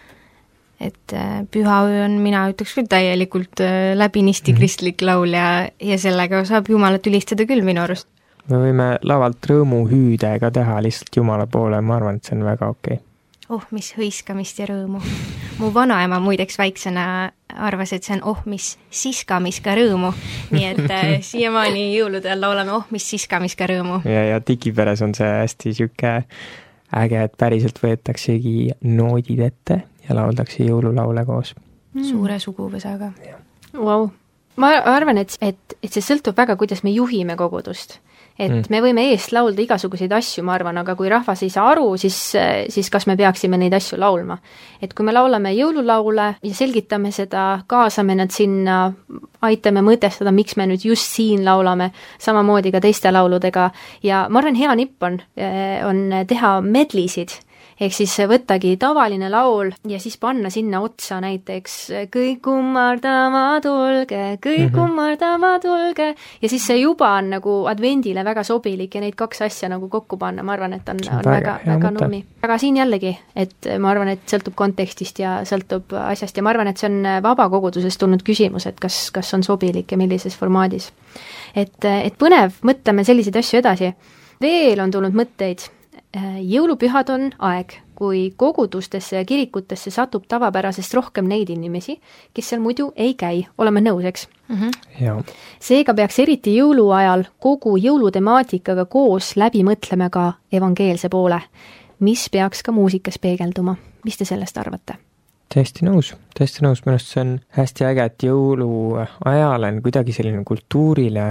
Et püha öö on, mina ütleks küll täielikult läbinisti kristlik laul ja, ja sellega saab Jumalat ülistada küll minu arust. Me võime lavalt rõõmu hüüdega teha lihtsalt Jumala poole, ma arvan, et see on väga okei. Okay. Oh, mis hõiskamist ja rõõmu. Mu vanaema muideks väiksena arvas, et see on oh, mis siskamiska rõõmu. Nii et äh, siiamaani jõulude all laulame oh, mis siskamiska rõõmu. Ja, ja digiperes on see hästi süke äge, et päriselt võetaksegi noodid ette ja lauldakse jõululaule koos. Mm. Suure suguvõsaga. Wow. Ma arvan, et, et, et see sõltub väga, kuidas me juhime kogudust. Et mm. me võime eest laulda igasuguseid asju, ma arvan, aga kui rahvas ei saa aru, siis, siis kas me peaksime neid asju laulma. Et kui me laulame jõululaule ja selgitame seda, kaasame nad sinna, aitame mõtestada, miks me nüüd just siin laulame, samamoodi ka teiste lauludega. Ja ma arvan, hea nipp on, on teha medlisid, ehk siis võttagi tavaline laul ja siis panna sinna otsa näiteks kõik kummardama tulge, kõik mm -hmm. kummardama tulge ja siis see juba on nagu advendile väga sobilik ja neid kaks asja nagu kokku panna, ma arvan, et on, on väga, väga nummi. Aga siin jällegi, et ma arvan, et sõltub kontekstist ja sõltub asjast ja ma arvan, et see on vabakogudusest tulnud küsimus, et kas, kas on sobilik ja millises formaadis. Et, et põnev, mõtleme selliseid asju edasi. Veel on tulnud mõtteid. Jõulupühad on aeg, kui kogudustesse ja kirikutesse satub tavapärasest rohkem neid inimesi, kes seal muidu ei käi, oleme nõus, eks? Mm-hmm. Seega peaks eriti jõuluajal kogu jõulutemaatikaga koos läbi mõtlema ka evangeelse poole, mis peaks ka muusikas peegelduma. Mis te sellest arvate? Täiesti nõus, täiesti nõus, minu arust see on hästi äge, et jõuluajal on kuidagi selline kultuurile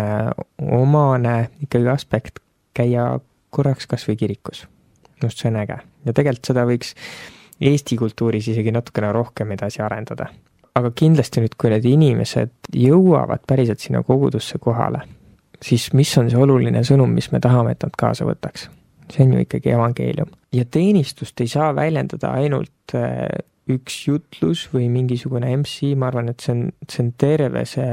omane ikkagi aspekt käia korraks kas või kirikus. Just see on äge. Ja tegelikult seda võiks Eesti kultuuris isegi natukene rohkem edasi arendada. Aga kindlasti nüüd, kui need inimesed jõuavad päriselt sinna kogudusse kohale, siis mis on see oluline sõnum, mis me tahame, et nad kaasa võtaks? See on ju ikkagi evangeelium. Ja teenistust ei saa väljendada ainult üks jutlus või mingisugune M C, ma arvan, et see on, see on terve see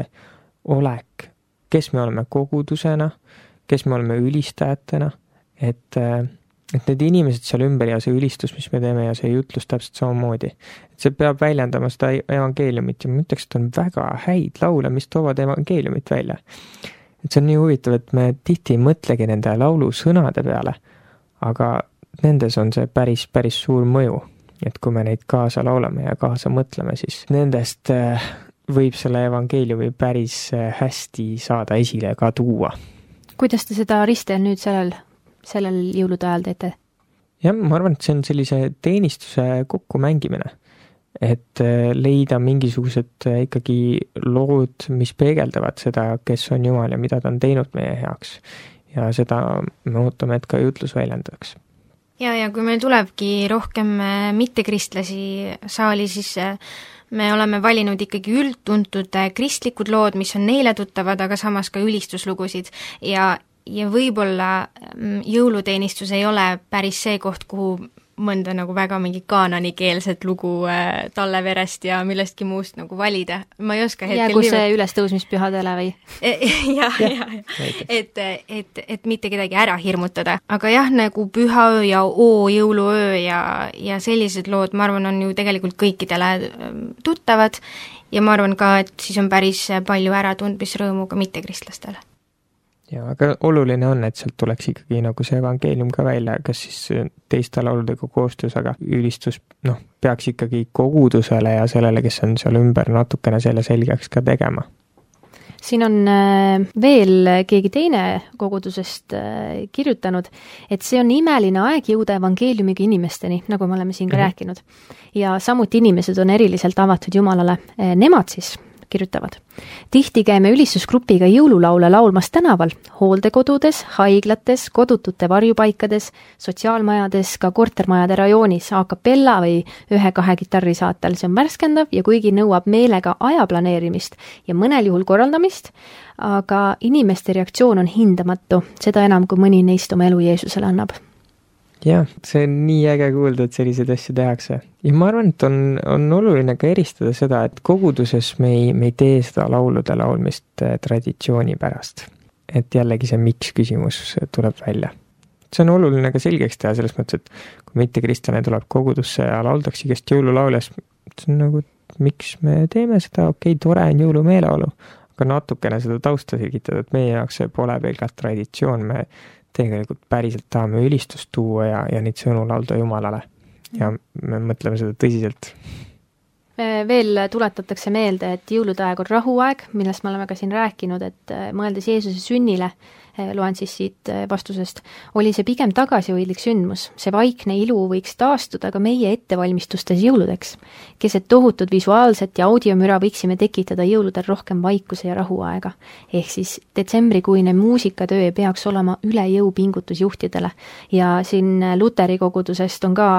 olek, kes me oleme kogudusena, kes me oleme ülistajatena, et, et need inimesed seal ümber ja see ülistus, mis me teeme ja see jutlus täpselt samamoodi. Et see peab väljendama seda evangeeliumit ja ma ütleks, et on väga häid laule, mis toovad evangeeliumit välja. Et see on nii huvitav, et me tihti ei mõtlegi nende laulu sõnade peale, aga nendes on see päris, päris suur mõju. Et kui me neid kaasa laulame ja kaasa mõtleme, siis nendest võib selle evangeeliumi päris hästi saada esile ka tuua. Kuidas te seda Ristel nüüd sellel, sellel jõulude ajal teete? Jah, ma arvan, et see on sellise teenistuse kokkumängimine. Et leida mingisugused ikkagi lood, mis peegeldavad seda, kes on Jumal ja mida ta on teinud meie heaks. Ja seda me ootame, et ka jutlus väljendaks. Ja, ja kui meil tulebki rohkem mittekristlasi saali, siis me oleme valinud ikkagi üldtuntud kristlikud lood, mis on neile tuttavad, aga samas ka ülistuslugusid ja, ja võib-olla jõuluteenistus ei ole päris see koht, kuhu mõnda nagu väga mingi kaananikeelset lugu äh, talle verest ja millestki muust nagu valida. Ma ei oska hetkel... Ja kui see ülestõusmispühadele või? jah, jah, jah. Et, et, et mitte kedagi ära hirmutada. Aga jah, nagu Pühaöö ja Oo jõuluöö ja, ja sellised lood, ma arvan, on ju tegelikult kõikidele tuttavad ja ma arvan ka, et siis on päris palju äratundmisrõõmu ka mittekristlastele. Ja, aga oluline on, et sealt tuleks ikkagi nagu see evangeelium ka välja, kas siis teiste lauludega koostöös, aga ülistus noh, peaks ikkagi kogudusele ja sellele, kes on seal ümber natukene selle selgeks ka tegema. Siin on veel keegi teine kogudusest kirjutanud, et see on imeline aeg jõuda evangeeliumiga inimesteni, nagu me oleme siin ka mm-hmm. rääkinud. Ja samuti inimesed on eriliselt avatud Jumalale. Nemad siis kirjutavad. Tihti käime ülistusgrupiga jõululaule laulmas tänaval, hooldekodudes, haiglates, kodutute varjupaikades, sotsiaalmajades, ka kortermajade rajoonis, a cappella või ühe-kahe kitarri saatel. See on värskendav ja kuigi nõuab meelega aja planeerimist ja mõnel juhul korraldamist, aga inimeste reaktsioon on hindamatu, seda enam, kui mõni neist oma elu Jeesusele annab. Jah, see on nii äge kuulda, et selliseid asju tehakse. Ja ma arvan, et on, on oluline ka eristada seda, et koguduses me ei, me ei tee seda laulude laulmist traditsiooni pärast. Et jällegi see miks küsimus tuleb välja. See on oluline ka selgeks teha selles mõttes, et kui mitte kristlane tuleb kogudusse ja lauldaks igast jõululaules, see on nagu, miks me teeme seda, okei, okay, tore on jõulumeeleolu, aga natukene seda tausta selgitada, et meie jaoks see pole pelgalt traditsioon, me tegelikult päriselt tahame ülistust tuua ja, ja neid sõnu laulda Jumalale. Ja me mõtleme seda tõsiselt. Veel tuletatakse meelde, et jõulude aeg on rahuaeg, millest me oleme ka siin rääkinud, et mõeldes Jeesuse sünnile, loen siis siit vastusest, oli see pigem tagasihoidlik sündmus. See vaikne ilu võiks taastuda ka meie ettevalmistustes jõuludeks. Keset tohutud visuaalset ja audiomüra võiksime tekitada jõuludel rohkem vaikuse ja rahuaega. Ehk siis detsembrikuine muusikatöö ei peaks olema üle jõu pingutusjuhtidele. Ja siin Luteri kogudusest on ka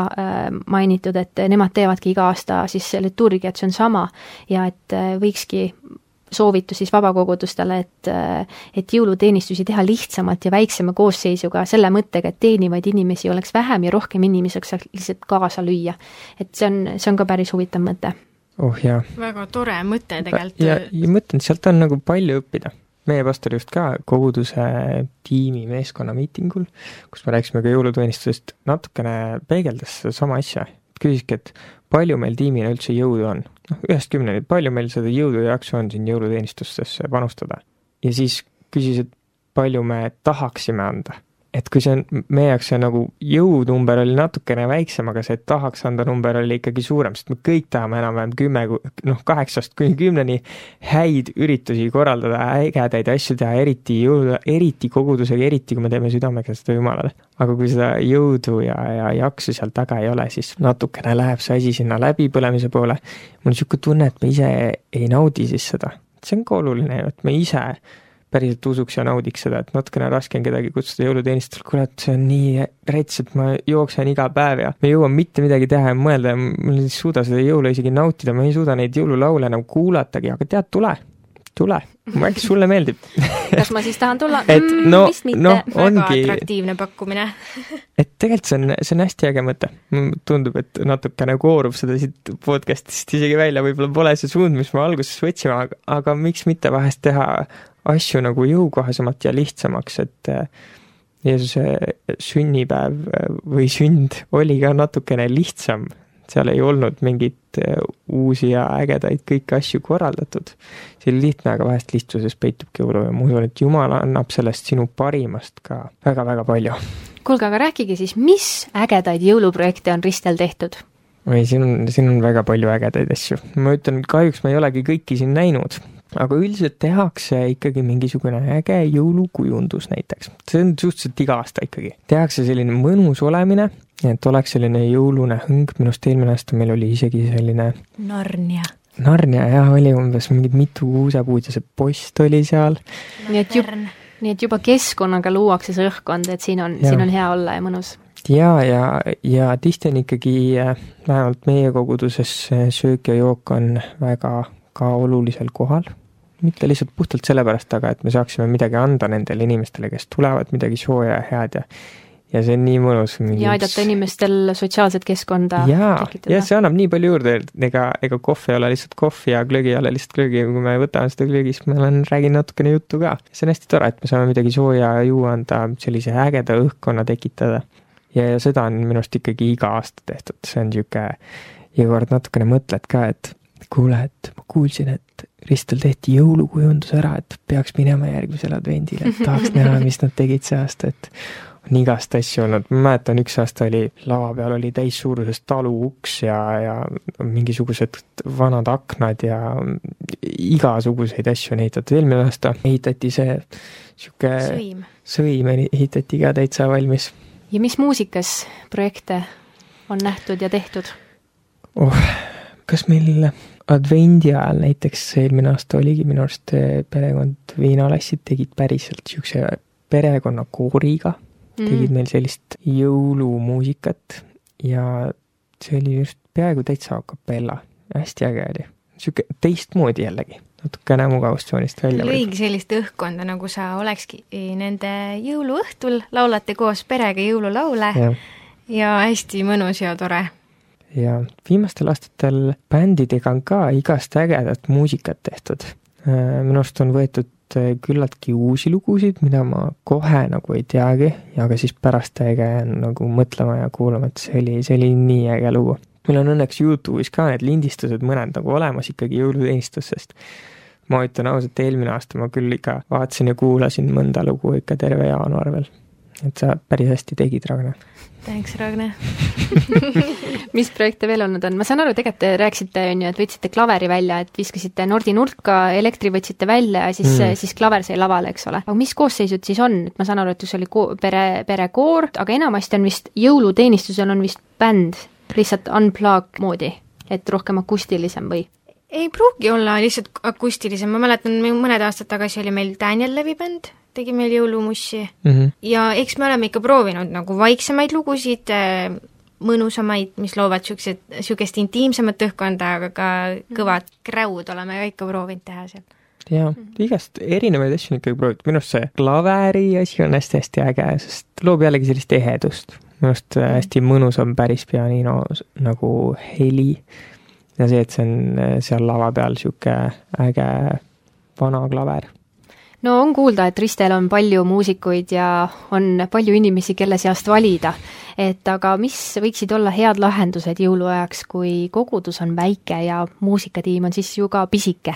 mainitud, et nemad teevadki iga aasta siis liturgiat, see on sama ja et võikski soovitus siis vabakogudustele, et, et jõuluteenistusi teha lihtsamalt ja väiksema koosseisuga selle mõttega, et teenivaid inimesi oleks vähem ja rohkem inimesi saaks lihtsalt kaasa lüüa. Et see on, see on ka päris huvitav mõte. Oh jaa. Väga tore mõte tegelikult. Ja, ja mõtlen, sealt on nagu palju õppida. Meie pastor just ka koguduse tiimi meeskonna miitingul, kus me rääkisime ka jõuluteenistusest, natukene peegeldas sama asja. Küsiski, et palju meil tiimina üldse jõudu on. No, ühest kümneni, palju meil seda jõudu ja jaksu on siin jõuluteenistustesse panustada. Ja siis küsis, et palju me tahaksime anda. Et kui see on, meie jaoks see nagu jõudumber oli natukene väiksem, aga see tahaks anda number oli ikkagi suurem, sest me kõik tahame enam-vähem kümme, noh kaheksast kuni kümneni häid üritusi korraldada, ägedaid asju teha, eriti jõuda, eriti kogudusega, eriti kui me teeme südamega seda Jumalale. Aga kui seda jõudu ja, ja jaksu seal taga ei ole, siis natukene läheb see asi sinna läbi põlemise poole. Mul on siuke tunne, et me ise ei naudi siis seda. See on ka oluline, et me ise päriselt usuks ja naudiks seda, et natukene raske on kedagi kutsuda jõuluteenistusel, kuule, et see on nii rets, et ma jooksen iga päev ja me jõuan mitte midagi teha ja mõelda ja ma ei suuda seda jõulu isegi nautida, ma ei suuda neid jõululaule enam kuulatagi, aga tead, tule, tule, äkki sulle meeldib. Kas ma siis tahan tulla? Et no, no väga ongi, atraktiivne pakkumine. Et tegelikult see on, see on hästi äge mõte. Tundub, et natukene koorub seda siit podcastist isegi välja, võib-olla pole see suund, mis me alguses võtsime, aga, aga miks mitte vahest teha asju nagu jõukohasemalt ja lihtsamaks, et Jeesuse sünnipäev või sünd oli ka natukene lihtsam. Seal ei olnud mingit uusi ja ägedaid kõiki asju korraldatud. See oli lihtne, aga vahest lihtsuses peitubki jõulu ja ma usun, et Jumal annab sellest sinu parimast ka väga-väga palju. Kuulge, aga rääkige siis, mis ägedaid jõuluprojekte on Ristel tehtud? Või siin on, siin on väga palju ägedaid asju. Ma ütlen, kahjuks ma ei olegi kõiki siin näinud. Aga üldiselt tehakse ikkagi mingisugune äge jõulukujundus näiteks. See on suhteliselt iga aasta ikkagi. Tehakse selline mõnus olemine, et oleks selline jõulune hõng. Minust eelmine aasta meil oli isegi selline Narnia. Narnia, jah, oli umbes mingid mitu kuusepuud ja see post oli seal. Nii et, jub, nii et juba keskkonnaga luuakse see õhkkond, et siin on, siin on hea olla ja mõnus. Ja, ja, ja tihti on ikkagi vähemalt meie koguduses söök ja jook on väga ka olulisel kohal. Mitte lihtsalt puhtalt sellepärast, aga et me saaksime midagi anda nendele inimestele, kes tulevad midagi sooja ja head ja, ja see on nii mõnus. Ja aidata inimestel sotsiaalset keskkonda ja, tekitada. Ja see annab nii palju juurde, ega, ega kohv ei ole lihtsalt kohv ja glögi ei ole lihtsalt glögi. Kui me võtame seda glögi, siis ma olen, räägin natukene juttu ka. See on hästi tore, et me saame midagi sooja juua anda, sellise ägeda õhkkonna tekitada. Ja, ja seda on minust ikkagi iga aasta tehtud. See on siuke, ja kord natukene mõtled ka, et kuule, et ma kuulsin, et Ristel tehti jõulukujundus ära, et peaks minema järgmisel advendile, et tahaks näha, mis nad tegid see aasta, et on igast asju olnud. Ma mäletan, üks aasta oli, lava peal oli täis suurusest talu uks ja, ja mingisugused vanad aknad ja igasuguseid asju on ehitatud. Eelmine aasta ehitati see siuke sõim, sõim ehitati ka täitsa valmis. Ja mis muusikas projekte on nähtud ja tehtud? Oh, kas meil advendi ajal näiteks eelmine aasta oligi minu arust perekond Viinalassid tegid päriselt siukse perekonnakooriga, tegid mm. meil sellist jõulumuusikat ja see oli just peaaegu täitsa a cappella. Hästi äge oli. Siuke teistmoodi jällegi. Natukene mugavustsoonist välja. Lõigi sellist õhkkonda, nagu sa olekski nende jõuluõhtul, laulate koos perega jõululaule ja, ja hästi mõnus ja tore. Ja viimastel aastatel bändidega on ka igast ägedat muusikat tehtud. Minust on võetud küllaltki uusi lugusid, mida ma kohe nagu ei teagi, aga siis pärast äge nagu mõtlema ja kuulama, et see oli, see oli nii äge lugu. Meil on õnneks YouTube'is ka need lindistused mõned nagu olemas ikkagi jõuluteenistusest. Ma ütlen ausalt, eelmine aasta ma küll ikka vaatasin ja kuulasin mõnda lugu ikka terve jaanuar veel. Et sa päris hästi tegid, Ragne. Thanks, Ragne. Mis projekte veel olnud on? Ma saan aru, tegelikult te rääksite, on ju, et võtsite klaveri välja, et viskasite Nordi nurka, elektri võtsite välja ja siis, mm. siis klaver sai lavale, eks ole. Aga mis koosseisud siis on? Et ma saan aru, et see oli ko- pere, perekoor, aga enamasti on vist jõuluteenistusel on vist bänd, lihtsalt unplug moodi, et rohkem akustilisem või? Ei pruugi olla lihtsalt akustilisem. Ma mäletan, mõned aastad tagasi oli meil Daniel Levi bänd, tegi meil jõulumussi mm -hmm. ja eks me oleme ikka proovinud nagu vaiksemaid lugusid, mõnusamaid, mis loovad siukest, siukest intiimsemat õhkkonda, aga ka kõvad kräud oleme ka ikka proovinud teha seal. ja igast erinevaid asju on ikkagi proovitud. Minu arust see klaveri asi on hästi-hästi äge, sest loob jällegi sellist ehedust. Minu arust hästi mõnus on päris pianino nagu heli ja see, et see on seal lava peal siuke äge vana klaver. No on kuulda, et Ristel on palju muusikuid ja on palju inimesi, kelle seast valida. Et aga mis võiksid olla head lahendused jõuluajaks, kui kogudus on väike ja muusikatiim on siis ju ka pisike?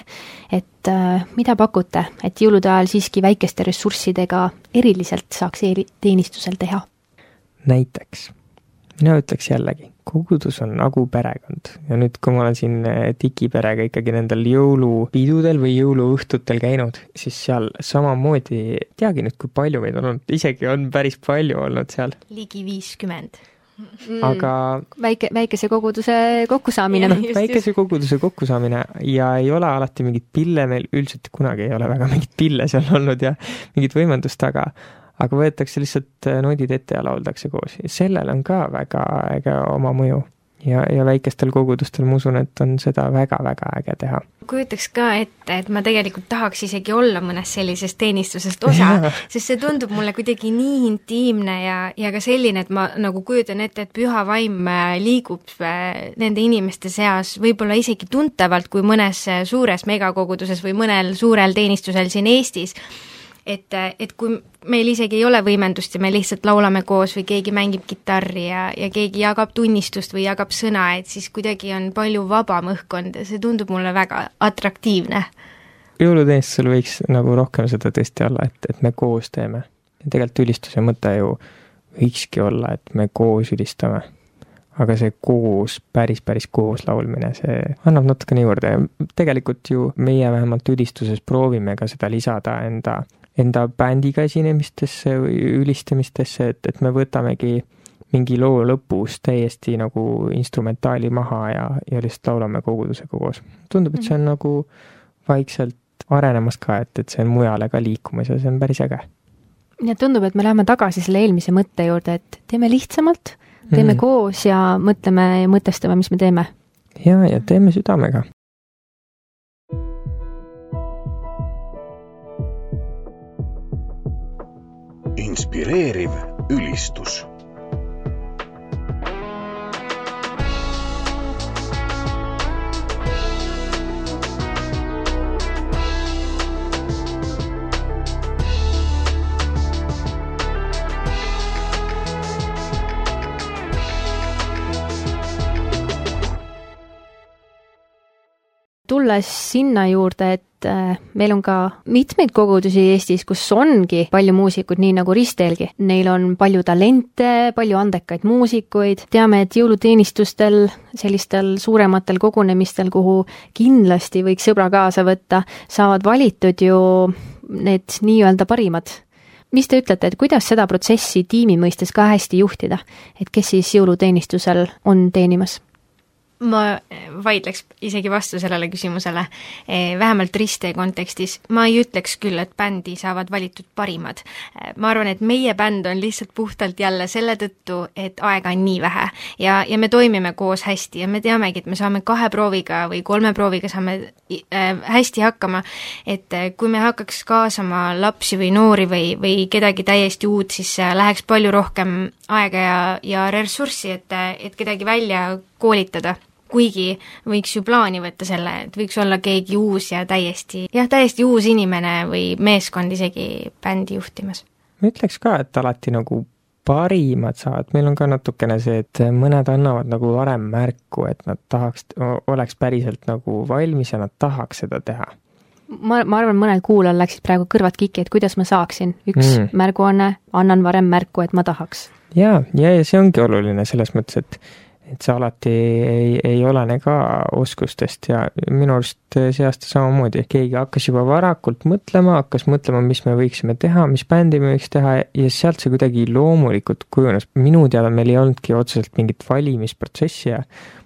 Et äh, mida pakute, et jõulude ajal siiski väikeste ressurssidega eriliselt saaks eri teenistusel teha? Näiteks, mina ütleks jällegi, kogudus on nagu perekond ja nüüd, kui ma olen siin digiperega ikkagi nendel jõulupidudel või jõuluõhtutel käinud, siis seal samamoodi, teagi nüüd, kui palju meid on olnud, isegi on päris palju olnud seal. Ligi viiskümmend. Mm, aga väike, väikese koguduse kokkusaamine. No, väikese koguduse kokkusaamine ja ei ole alati mingit pille, meil üldiselt kunagi ei ole väga mingit pille seal olnud ja mingit võimendust taga. Aga võetakse lihtsalt noodid ette ja lauldakse koos. Sellel on ka väga äge oma mõju. Ja, ja väikestel kogudustel ma usun, et on seda väga-väga äge teha. Kujutaks ka ette, et ma tegelikult tahaks isegi olla mõnes sellisest teenistusest osa, sest see tundub mulle kuidagi nii intiimne ja, ja ka selline, et ma nagu kujutan ette, et püha vaim liigub nende inimeste seas võib-olla isegi tuntavalt kui mõnes suures megakoguduses või mõnel suurel teenistusel siin Eestis. Et, et kui meil isegi ei ole võimendust ja me lihtsalt laulame koos või keegi mängib kitarri ja, ja keegi jagab tunnistust või jagab sõna, et siis kuidagi on palju vabam õhkkond ja see tundub mulle väga atraktiivne. Jõuluteenistusel võiks nagu rohkem seda tõesti olla, et, et me koos teeme. Ja tegelikult ülistuse mõte ju võikski olla, et me koos ülistame. Aga see koos, päris, päris koos laulmine, see annab natukene juurde. Tegelikult ju meie vähemalt ülistuses proovime ka seda lisada enda enda bändiga esinemistesse või ülistamistesse, et, et me võtamegi mingi loo lõpus täiesti nagu instrumentaali maha ja, ja lihtsalt laulame kogudusega koos. Tundub, et see on nagu vaikselt arenemas ka, et, et see on mujale ka liikumas ja see on päris äge. Ja tundub, et me läheme tagasi selle eelmise mõtte juurde, et teeme lihtsamalt, teeme mm. koos ja mõtleme ja mõtestame, mis me teeme. Ja, ja teeme südamega. Inspireeriv ülistus. Tulles sinna juurde, et meil on ka mitmeid kogudusi Eestis, kus ongi palju muusikud, nii nagu Risteelgi. Neil on palju talente, palju andekaid muusikuid. Teame, et jõuluteenistustel, sellistel suurematel kogunemistel, kuhu kindlasti võiks sõbra kaasa võtta, saavad valitud ju need nii-öelda parimad. Mis te ütlete, et kuidas seda protsessi tiimi mõistes ka hästi juhtida? Et kes siis jõuluteenistusel on teenimas? Ma vaidleks isegi vastu sellele küsimusele, vähemalt Riste kontekstis. Ma ei ütleks küll, et bändi saavad valitud parimad. Ma arvan, et meie bänd on lihtsalt puhtalt jälle selle tõttu, et aega on nii vähe ja, ja me toimime koos hästi ja me teamegi, et me saame kahe prooviga või kolme prooviga saame hästi hakkama, et kui me hakkaks kaasama lapsi või noori või, või kedagi täiesti uut, siis läheks palju rohkem aega ja, ja ressurssi, et, et kedagi välja koolitada. Kuigi võiks ju plaani võtta selle, et võiks olla keegi uus ja täiesti, jah, täiesti uus inimene või meeskond isegi bändi juhtimas. Ma ütleks ka, et alati nagu parimad saavad. Meil on ka natukene see, et mõned annavad nagu varem märku, et nad tahaks, oleks päriselt nagu valmis ja nad tahaks seda teha. Ma, ma arvan, mõnel kuulal läksid praegu kõrvad kiki, et kuidas ma saaksin üks mm. märguanne, annan varem märku, et ma tahaks. Ja, ja, ja see ongi oluline selles mõttes, et et see alati ei, ei olene ka oskustest ja minu arust see aasta samamoodi. Keegi hakkas juba varakult mõtlema, hakkas mõtlema, mis me võiksime teha, mis bändi me võiks teha ja sealt see kuidagi loomulikult kujunes. Minu teada meil ei olnudki otseselt mingit valimisprotsessi ja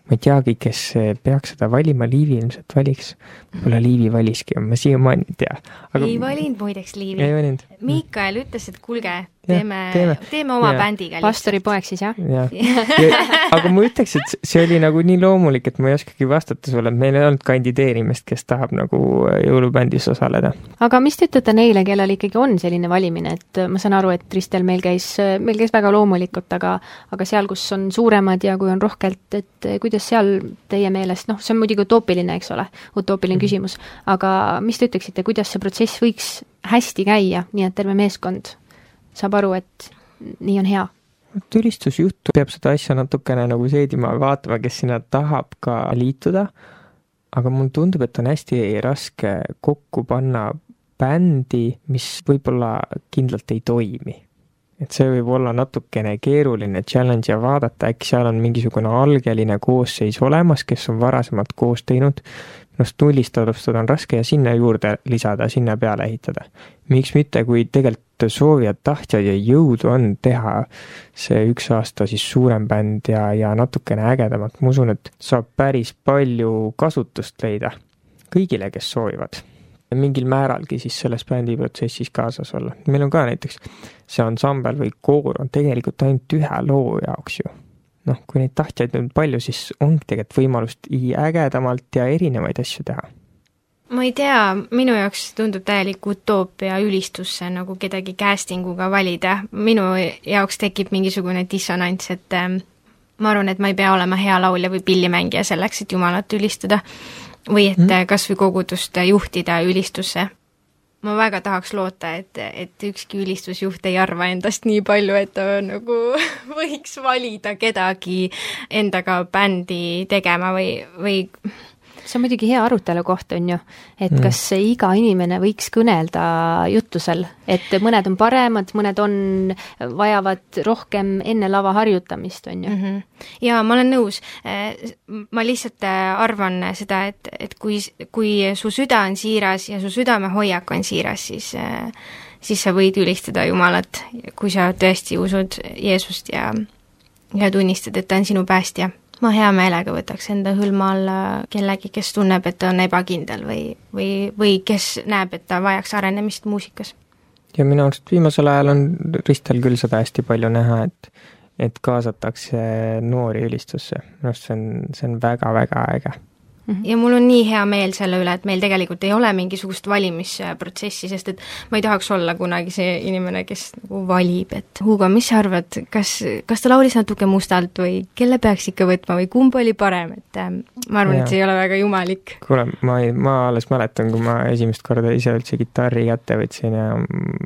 ma ei teagi, kes peaks seda valima, Liivi ilmselt valiks. Võib-olla Liivi valiski, ma siiamaani ei tea. Aga... ei valinud muideks Liivi. Ei valinud. Mikael ütles, et kulge, teeme, ja, teeme. teeme oma ja. bändiga. Pastori poeg siis, jah? Ja. Ja, aga ma ütleks, et see oli nagu nii loomulik, et ma ei oskagi vastata sulle, et meil ei olnud kandideerimist, kes tahab nagu jõulubändis osaleda. Aga mis te ütlete neile, kellel ikkagi on selline valimine, et ma saan aru, et Ristel meil käis, meil käis väga loomulikult, aga, aga seal, kus on suuremad ja kui on rohkelt, et kuidas seal teie meelest, noh, see on muidugi utoopiline, eks ole, utoopiline mm. küsimus, aga mis te ütleksite, kuidas see protsess võiks hästi käia, nii et terve meeskond saab aru, et nii on hea? Ülistusjuht peab seda asja natukene nagu seedima, vaatama, kes sinna tahab ka liituda, aga mul tundub, et on hästi raske kokku panna bändi, mis võib-olla kindlalt ei toimi. Et see võib olla natukene keeruline challenge ja vaadata, äkki seal on mingisugune algeline koosseis olemas, kes on varasemalt koos teinud. Minust nullist alustada on raske ja sinna juurde lisada, sinna peale ehitada. Miks mitte, kui tegelikult soovijad, tahtjad ja jõudu on teha see üks aasta siis suurem bänd ja, ja natukene ägedamat. Ma usun, et saab päris palju kasutust leida kõigile, kes soovivad. Mingil määralgi siis selles bändiprotsessis kaasas olla. Meil on ka näiteks see ansambel või koor on tegelikult ainult ühe loo jaoks ju. Noh, kui neid tahtjaid on palju, siis on tegelikult võimalust ägedamalt ja erinevaid asju teha. Ma ei tea, minu jaoks tundub täielik utoopia ülistusse nagu kedagi castinguga valida. Minu jaoks tekib mingisugune dissonants, et ähm, ma arvan, et ma ei pea olema hea laulja või pillimängija selleks, et Jumalat ülistada. Või et mm. kas või kogudust juhtida ülistusse. Ma väga tahaks loota, et, et ükski ülistusjuht ei arva endast nii palju, et ta nagu võiks valida kedagi endaga bändi tegema või, või... See on muidugi hea arutelu koht, on ju, et mm. kas iga inimene võiks kõnelda jutusel, et mõned on paremad, mõned on, vajavad rohkem enne lava harjutamist, on ju. Mm-hmm. Ja ma olen nõus. Ma lihtsalt arvan seda, et, et kui, kui su süda on siiras ja su südame hoiak on siiras, siis, siis sa võid ülistada Jumalat, kui sa tõesti usud Jeesust ja, ja tunnistad, et ta on sinu päästja. Ma hea meelega võtaks enda hõlma alla kellegi, kes tunneb, et ta on ebakindel või, või, või kes näeb, et ta vajaks arenemist muusikas. Ja minu arust viimasel ajal on Ristel küll seda hästi palju näha, et, et kaasatakse noori ülistusse. Minu arust see on, see on väga-väga äge. Ja mul on nii hea meel selle üle, et meil tegelikult ei ole mingisugust valimisprotsessi, sest et ma ei tahaks olla kunagi see inimene, kes nagu valib, et Hugo, mis sa arvad, kas, kas ta laulis natuke mustalt või kelle peaks ikka võtma või kumb oli parem, et äh, ma arvan, ja. Et see ei ole väga jumalik. Kuule, ma, ei, ma alles mäletan, kui ma esimest korda ise üldse gitarri kätte võtsin ja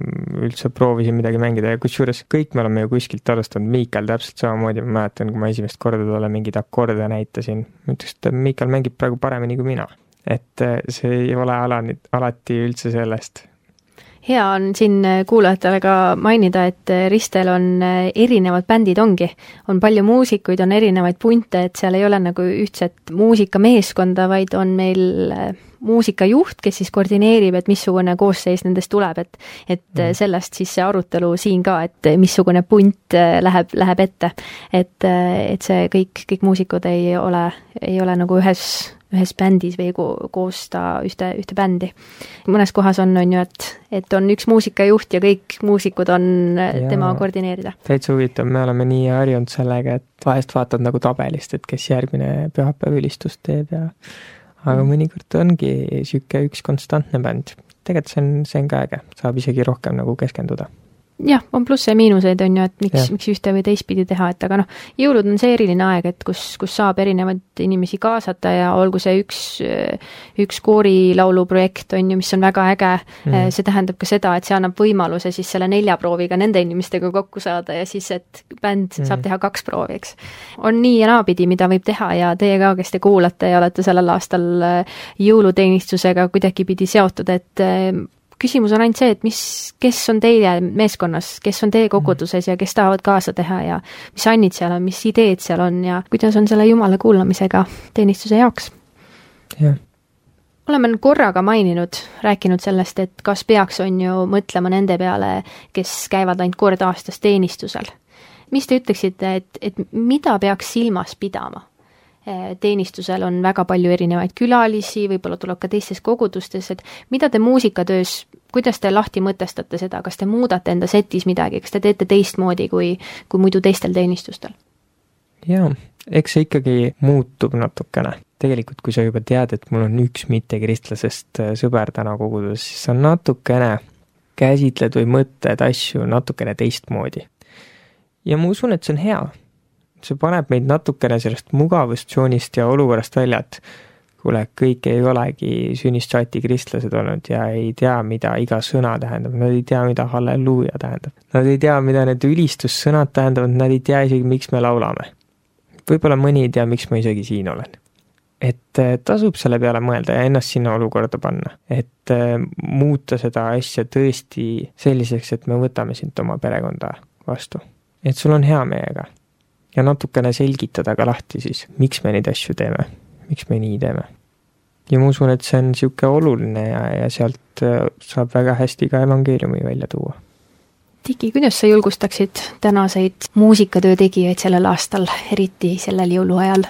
üldse proovisin midagi mängida ja kusjuures kõik me oleme ju kuskilt alustanud, Miikal täpselt samamoodi, ma mäletan, kui ma esimest korda talle mingid akorde näitasin, ütles, et Miikal mängib praegu paremini kui mina. Et see ei ole alati, alati üldse sellest. Hea on siin kuulajatele ka mainida, et Ristel on erinevad bändid ongi. On palju muusikuid, on erinevaid punte, et seal ei ole nagu ühtset muusikameeskonda, vaid on meil muusikajuht, kes siis koordineerib, et missugune koosseis nendest tuleb, et, et mm. sellest siis see arutelu siin ka, et missugune punt läheb, läheb ette. Et, et see kõik, kõik muusikud ei ole, ei ole nagu ühes ühes bändis või ko- koosta ühte, ühte bändi. Mõnes kohas on, on ju, et, et on üks muusikajuht ja kõik muusikud on ja, tema koordineerida. Täitsa huvitav, me oleme nii harjunud sellega, et vahest vaatad nagu tabelist, et kes järgmine pühapäev ülistust teeb ja aga mm. mõnikord ongi siuke üks konstantne bänd. Tegelikult see on, see on ka äge, saab isegi rohkem nagu keskenduda. Jah, on plusse ja miinuseid on ju, et miks, miks ühte või teistpidi teha, et aga noh, jõulud on see eriline aeg, et kus, kus saab erinevaid inimesi kaasata ja olgu see üks, üks koorilauluprojekt on ju, mis on väga äge, mm. see tähendab ka seda, et see annab võimaluse siis selle nelja prooviga nende inimestega kokku saada ja siis, et bänd mm. saab teha kaks proovi, eks. On nii ja naapidi, mida võib teha ja teie ka, kes te kuulate ja olete sellel aastal jõuluteenistusega kuidagi pidi seotud, et küsimus on ainult see, et mis, kes on teie meeskonnas, kes on teie koguduses ja kes tahavad kaasa teha ja mis annid seal on, mis ideed seal on ja kuidas on selle Jumala kuulamisega teenistuse jaoks. Ja. Oleme korraga maininud, rääkinud sellest, et kas peaks on ju mõtlema nende peale, kes käivad ainult kord aastas teenistusel. Mis te ütleksite, et, et mida peaks silmas pidama? teenistusel on väga palju erinevaid külalisi, võib-olla tuleb ka teistes kogudustes, et mida te muusikatöös, kuidas te lahti mõtestate seda, kas te muudate enda setis midagi, kas te teete teistmoodi kui, kui muidu teistel teenistustel? Jaa, eks see ikkagi muutub natukene. Tegelikult, kui sa juba tead, et mul on üks mittekristlasest sõber täna koguduses, siis sa natukene käsitled või mõtled asju natukene teistmoodi. Ja ma usun, et see on hea. See paneb meid natukene sellest mugavustsoonist ja olukorrast välja, et kuule, kõik ei olegi sünnist saati kristlased olnud ja ei tea, mida iga sõna tähendab. Nad ei tea, mida halleluuja tähendab. Nad ei tea, mida need ülistussõnad tähendavad, nad ei tea isegi, miks me laulame. Võib-olla mõni ei tea, miks ma isegi siin olen. Et tasub selle peale mõelda ja ennast sinna olukorda panna. Et muuta seda asja tõesti selliseks, et me võtame sind oma perekonda vastu. Et sul on hea meiega. Ja natukene selgitada ka lahti siis, miks me neid asju teeme, miks me nii teeme. Ja ma usun, et see on siuke oluline ja, ja sealt saab väga hästi ka evangeeliumi välja tuua. Tiki, kuidas sa julgustaksid tänaseid muusikatöö tegijaid sellel aastal, eriti sellel jõuluajal?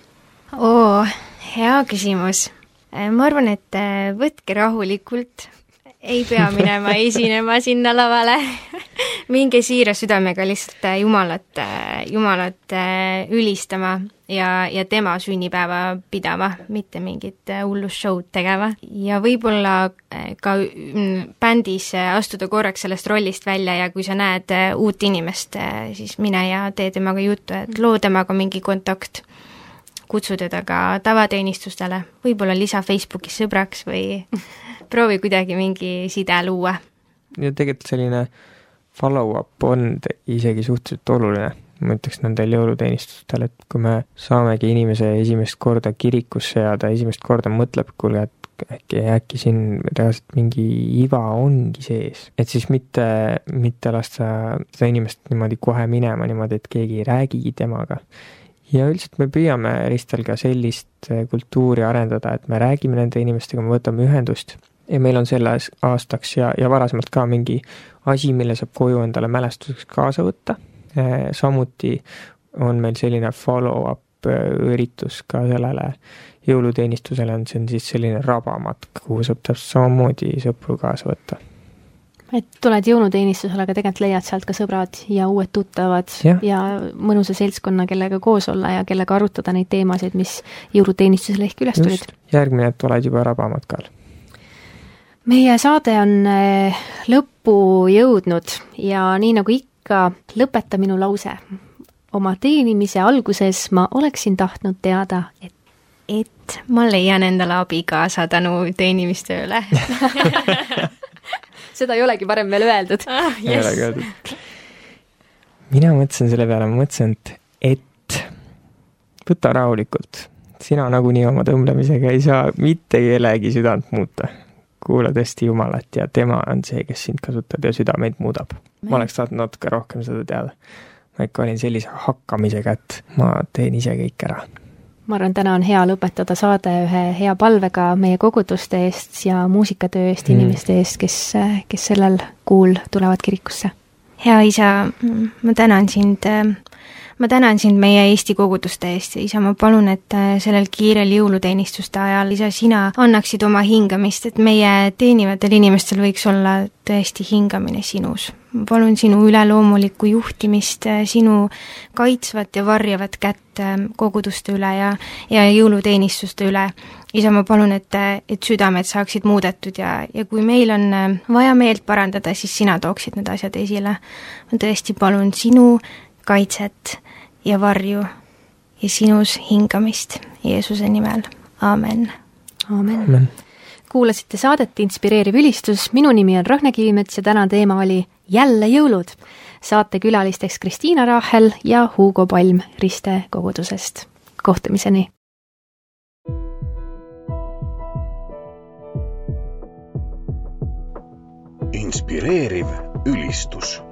Oo, hea küsimus. Ma arvan, et võtke rahulikult, ei pea minema esinema sinna lavale. Minge siira südamega lihtsalt Jumalat, Jumalat ülistama ja, ja tema sünnipäeva pidama, mitte mingit hullusshow'd tegema. Ja võib-olla ka bändis astuda korraks sellest rollist välja ja kui sa näed uut inimest, siis mine ja tee temaga juttu, et loo temaga mingi kontakt. Kutsu teda ka tavateenistustele, võib-olla lisa Facebookis sõbraks või proovi kuidagi mingi side luua. Ja tegelikult selline follow-up on isegi suhteliselt oluline. Ma ütleks nendel jõuluteenistustel, et kui me saamegi inimese esimest korda kirikusse ja ta esimest korda mõtleb, kuule, et äkki, äkki siin reaalselt mingi iva ongi sees. Et siis mitte, mitte lasta seda inimest niimoodi kohe minema niimoodi, et keegi ei räägigi temaga. Ja üldiselt me püüame Ristel ka sellist kultuuri arendada, et me räägime nende inimestega, me võtame ühendust ja meil on selle aastaks ja, ja varasemalt ka mingi asi, mille saab koju endale mälestuseks kaasa võtta. Samuti on meil selline follow-up üritus ka sellele jõuluteenistusele, on see on siis selline rabamatk, kuhu saab täpselt samamoodi sõpru kaasa võtta. Et tuled jõuluteenistusele, aga tegelikult leiad sealt ka sõbrad ja uued tuttavad ja, ja mõnusa seltskonna, kellega koos olla ja kellega arutada neid teemasid, mis jõuluteenistusele ehk üles tulid. Järgmine, et oled juba rabamatkal. Meie saade on lõppu jõudnud ja nii nagu ikka, lõpeta minu lause. Oma teenimise alguses ma oleksin tahtnud teada, et et ma leian endale abikaasa tänu teenimistööle. Seda ei olegi varem veel öeldud. Ah, yes. Ei olegi öeldud. Mina mõtlesin selle peale, ma mõtlesin, et, et võta rahulikult. Sina nagunii oma tõmblemisega ei saa mitte kellegi südant muuta. Kuula tõesti Jumalat ja tema on see, kes sind kasutab ja südameid muudab. Ma oleks tahtnud natuke rohkem seda teada. Ma ikka olin sellise hakkamisega, et ma teen ise kõik ära. Ma arvan, täna on hea lõpetada saade ühe hea palvega meie koguduste eest ja muusikatöö eest, mm. inimeste eest, kes, kes sellel kuul tulevad kirikusse. Hea isa, ma tänan sind, ma tänan sind meie Eesti koguduste eest ja isa, ma palun, et sellel kiirel jõuluteenistuste ajal, isa, sina annaksid oma hingamist, et meie teenivatel inimestel võiks olla tõesti hingamine sinus. Ma palun sinu üleloomulikku juhtimist, sinu kaitsvat ja varjavat kätt koguduste üle ja, ja jõuluteenistuste üle. Isa, ma palun, et, et südamed saaksid muudetud ja, ja kui meil on vaja meelt parandada, siis sina tooksid need asjad esile. Ma tõesti palun sinu kaitset ja varju ja sinus hingamist Jeesuse nimel. Aamen. Aamen. Aamen. Kuulasite saadet Inspireeriv ülistus, minu nimi on Ragne Kivimets ja täna teema oli Jälle jõulud. Saate külalisteks Kristiina Rahel ja Hugo Palm Riste kogudusest. Kohtumiseni! Inspireeriv ülistus.